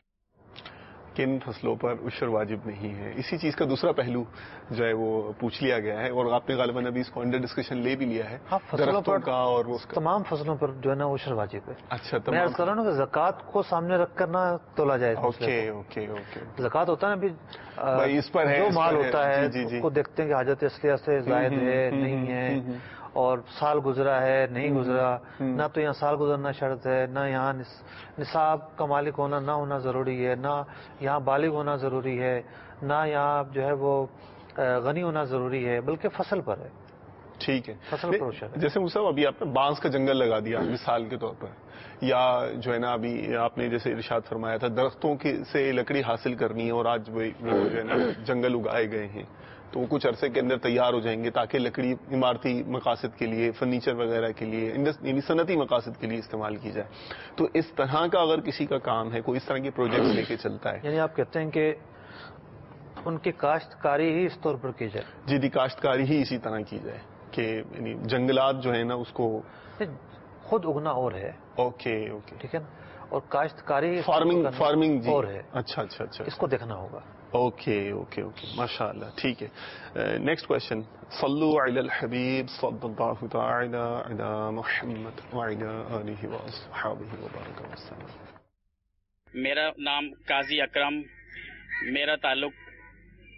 کن فصلوں پر عشر واجب نہیں ہے، اسی چیز کا دوسرا پہلو جو ہے وہ پوچھ لیا گیا ہے، اور آپ نے غالباً ابھی اس کو انڈر ڈسکشن لے بھی لیا ہے. درختوں کا اور اس کا تمام فصلوں پر جو ہے نا عشر واجب ہے. اچھا، میں عرض کر رہا ہوں کہ زکوٰۃ کو سامنے رکھ کر نہ تولا جائے. Okay okay okay. زکوٰۃ ہوتا ہے نا اس پر جو مال ہوتا ہے اس کو دیکھتے ہیں کہ حاجت اصلیہ سے زائد ہے نہیں ہے، اور سال گزرا ہے نہیں گزرا، نہ تو یہاں سال گزرنا شرط ہے، نہ یہاں نصاب کا مالک ہونا نہ ہونا ضروری ہے، نہ یہاں بالغ ہونا ضروری ہے، نہ یہاں جو ہے وہ غنی ہونا ضروری ہے، بلکہ فصل پر ہے. ٹھیک ہے. فصل پر عشر ہے. جیسے مصعب ابھی آپ نے بانس کا جنگل لگا دیا مثال کے طور پر، یا جو ہے نا ابھی آپ نے جیسے ارشاد فرمایا تھا درختوں سے لکڑی حاصل کرنی ہے، اور آج وہ جو ہے نا جنگل اگائے گئے ہیں تو وہ کچھ عرصے کے اندر تیار ہو جائیں گے تاکہ لکڑی عمارتی مقاصد کے لیے، فرنیچر وغیرہ کے لیے، یعنی صنعتی مقاصد کے لیے استعمال کی جائے. تو اس طرح کا اگر کسی کا کام ہے، کوئی اس طرح کے پروجیکٹس لے کے چلتا ہے، یعنی آپ کہتے ہیں کہ ان کی کاشتکاری ہی اس طور پر کی جائے. جی، کاشتکاری ہی اسی طرح کی جائے کہ یعنی جنگلات جو ہے نا اس کو خود اگنا اور ہے. اوکے اوکے، ٹھیک ہے نا، اور کاشتکاری فارمنگ جی اور ہے. اچھا اچھا اچھا، اس کو دیکھنا ہوگا. اوکے اوکے اوکے، ماشاء اللہ. ٹھیک ہے. Next question. صلو علی الحبیب صلی اللہ تعالی علی محمد وعلی آلہ واصحابہ وبارک وسلم. میرا نام قاضی اکرم، میرا تعلق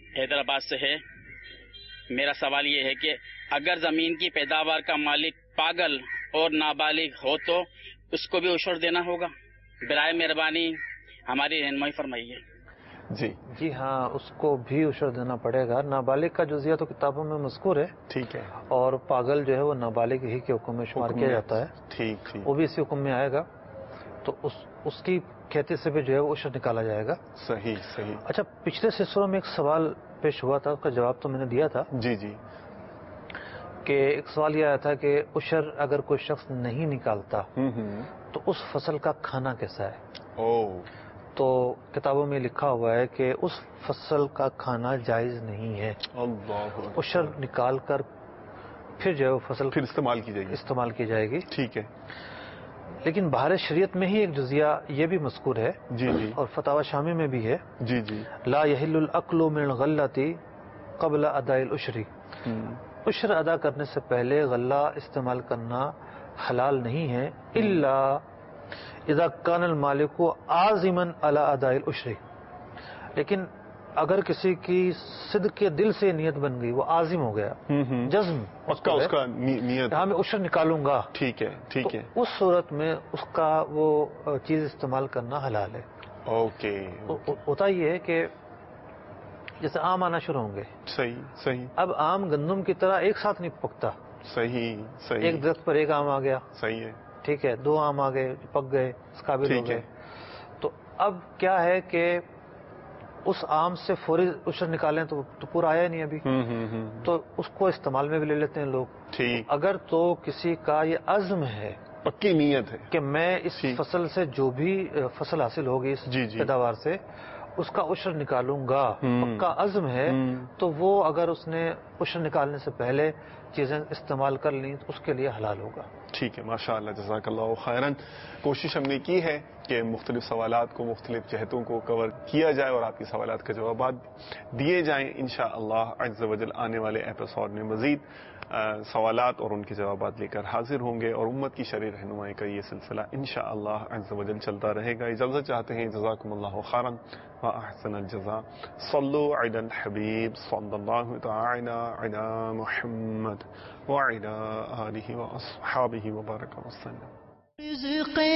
हैदराबाद से है। मेरा सवाल ये है कि अगर जमीन की पैदावार का मालिक पागल और नाबालिग हो तो उसको भी उशर देना होगा? बराए मेहरबानी हमारी रहनुमाई फरमाइए। जी हाँ, उसको भी उशर देना पड़ेगा। नाबालिग का जुजिया तो किताबों में मज़कूर है, ठीक है, और पागल जो है वो नाबालिग ही के हुक्म में शुमार किया जाता है, ठीक, वो भी इसी हुक्म में आएगा, तो उसकी खेती से भी जो है वो उशर निकाला जाएगा। सही सही। अच्छा, पिछले सिलसिलों में एक सवाल पेश हुआ था, उसका जवाब तो मैंने दिया था। जी जी। कि एक सवाल यह आया था कि उशर अगर कोई शख्स नहीं निकालता तो उस फसल का खाना कैसा है? तो किताबों में लिखा हुआ है कि उस फसल का खाना जायज नहीं है। उशर निकाल कर फिर जो है वो फसल फिर इस्तेमाल की जाएगी। ठीक है। लेकिन बाहर शरीयत में ही एक जुजिया ये भी मज़कूर है, जी जी, और फतावा शामी में भी है, जी जी, ला यहिल्लुल अक्लु मिनल गल्लती क़ब्ल अदाइल उशरी। उशर अदा करने से पहले गल्ला इस्तेमाल करना हलाल नहीं है, इल्ला इज़ा कानल मालिकु आज़िमन अला अदाइल उशरी। लेकिन अगर किसी की सिद्क़ के दिल से नियत बन गई, वो आजिम हो गया, जज्म उसका नियत, हाँ मैं उशर निकालूंगा, ठीक है, ठीक है, उस सूरत में उसका वो चीज इस्तेमाल करना हलाल है। ओके। होता ये है कि जैसे आम आना शुरू होंगे, सही सही, अब आम गंदम की तरह एक साथ नहीं पकता, सही सही, एक दरख्त पर एक आम आ गया, सही है, ठीक है, दो आम आ गए, पक गए, इस काबिल हो गए, तो अब क्या है कि उस आम से फौरी उशर निकालें तो पूरा आया नहीं अभी, तो उसको इस्तेमाल में भी ले लेते हैं लोग। ठीक। अगर तो किसी का ये अज़्म है, पक्की नीयत है कि मैं इस फसल से जो भी फसल हासिल होगी इस पैदावार से उसका उशर निकालूंगा, पक्का अज़्म है, तो वो अगर उसने उशर निकालने से पहले चीजें इस्तेमाल कर ली तो उसके लिए हलाल होगा। ठीक है, माशाअल्लाह, जज़ाकल्लाहु खैरन। कोशिश हमने की है कि मुख्तलिफ सवालात को, मुख्तलिफ जहतों को कवर किया जाए और आपकी सवालात के जवाब दिए जाएं। इंशाअल्लाह अज़्ज़ व जल आने वाले एपिसोड में मज़ीद सवालात और उनके जवाब लेकर हाजिर होंगे और उम्मत की शरीर रहनुमाई का ये सिलसिला इंशाअल्लाह अज़्ज़ व जल चलता रहेगा। इजाज़त चाहते हैं, जज़ाकुमुल्लाहु खैरन व अहसनल जज़ा। सल्लु अलल हबीब सल्लल्लाहु तआला अला मुहम्मद व अला आलिहि व अस्हाबिहि व बारक वसल्लम। रिज़्क़े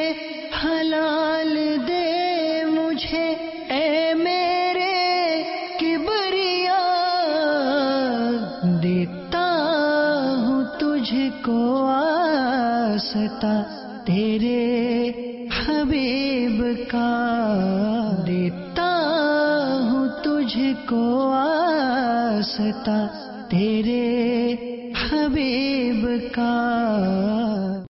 हलाल दे मुझे ए मेरे किबरिया, देता हूँ तुझको आस्ता तेरे हबीब का, देता हूँ तुझको आस्ता तेरे हबीब का।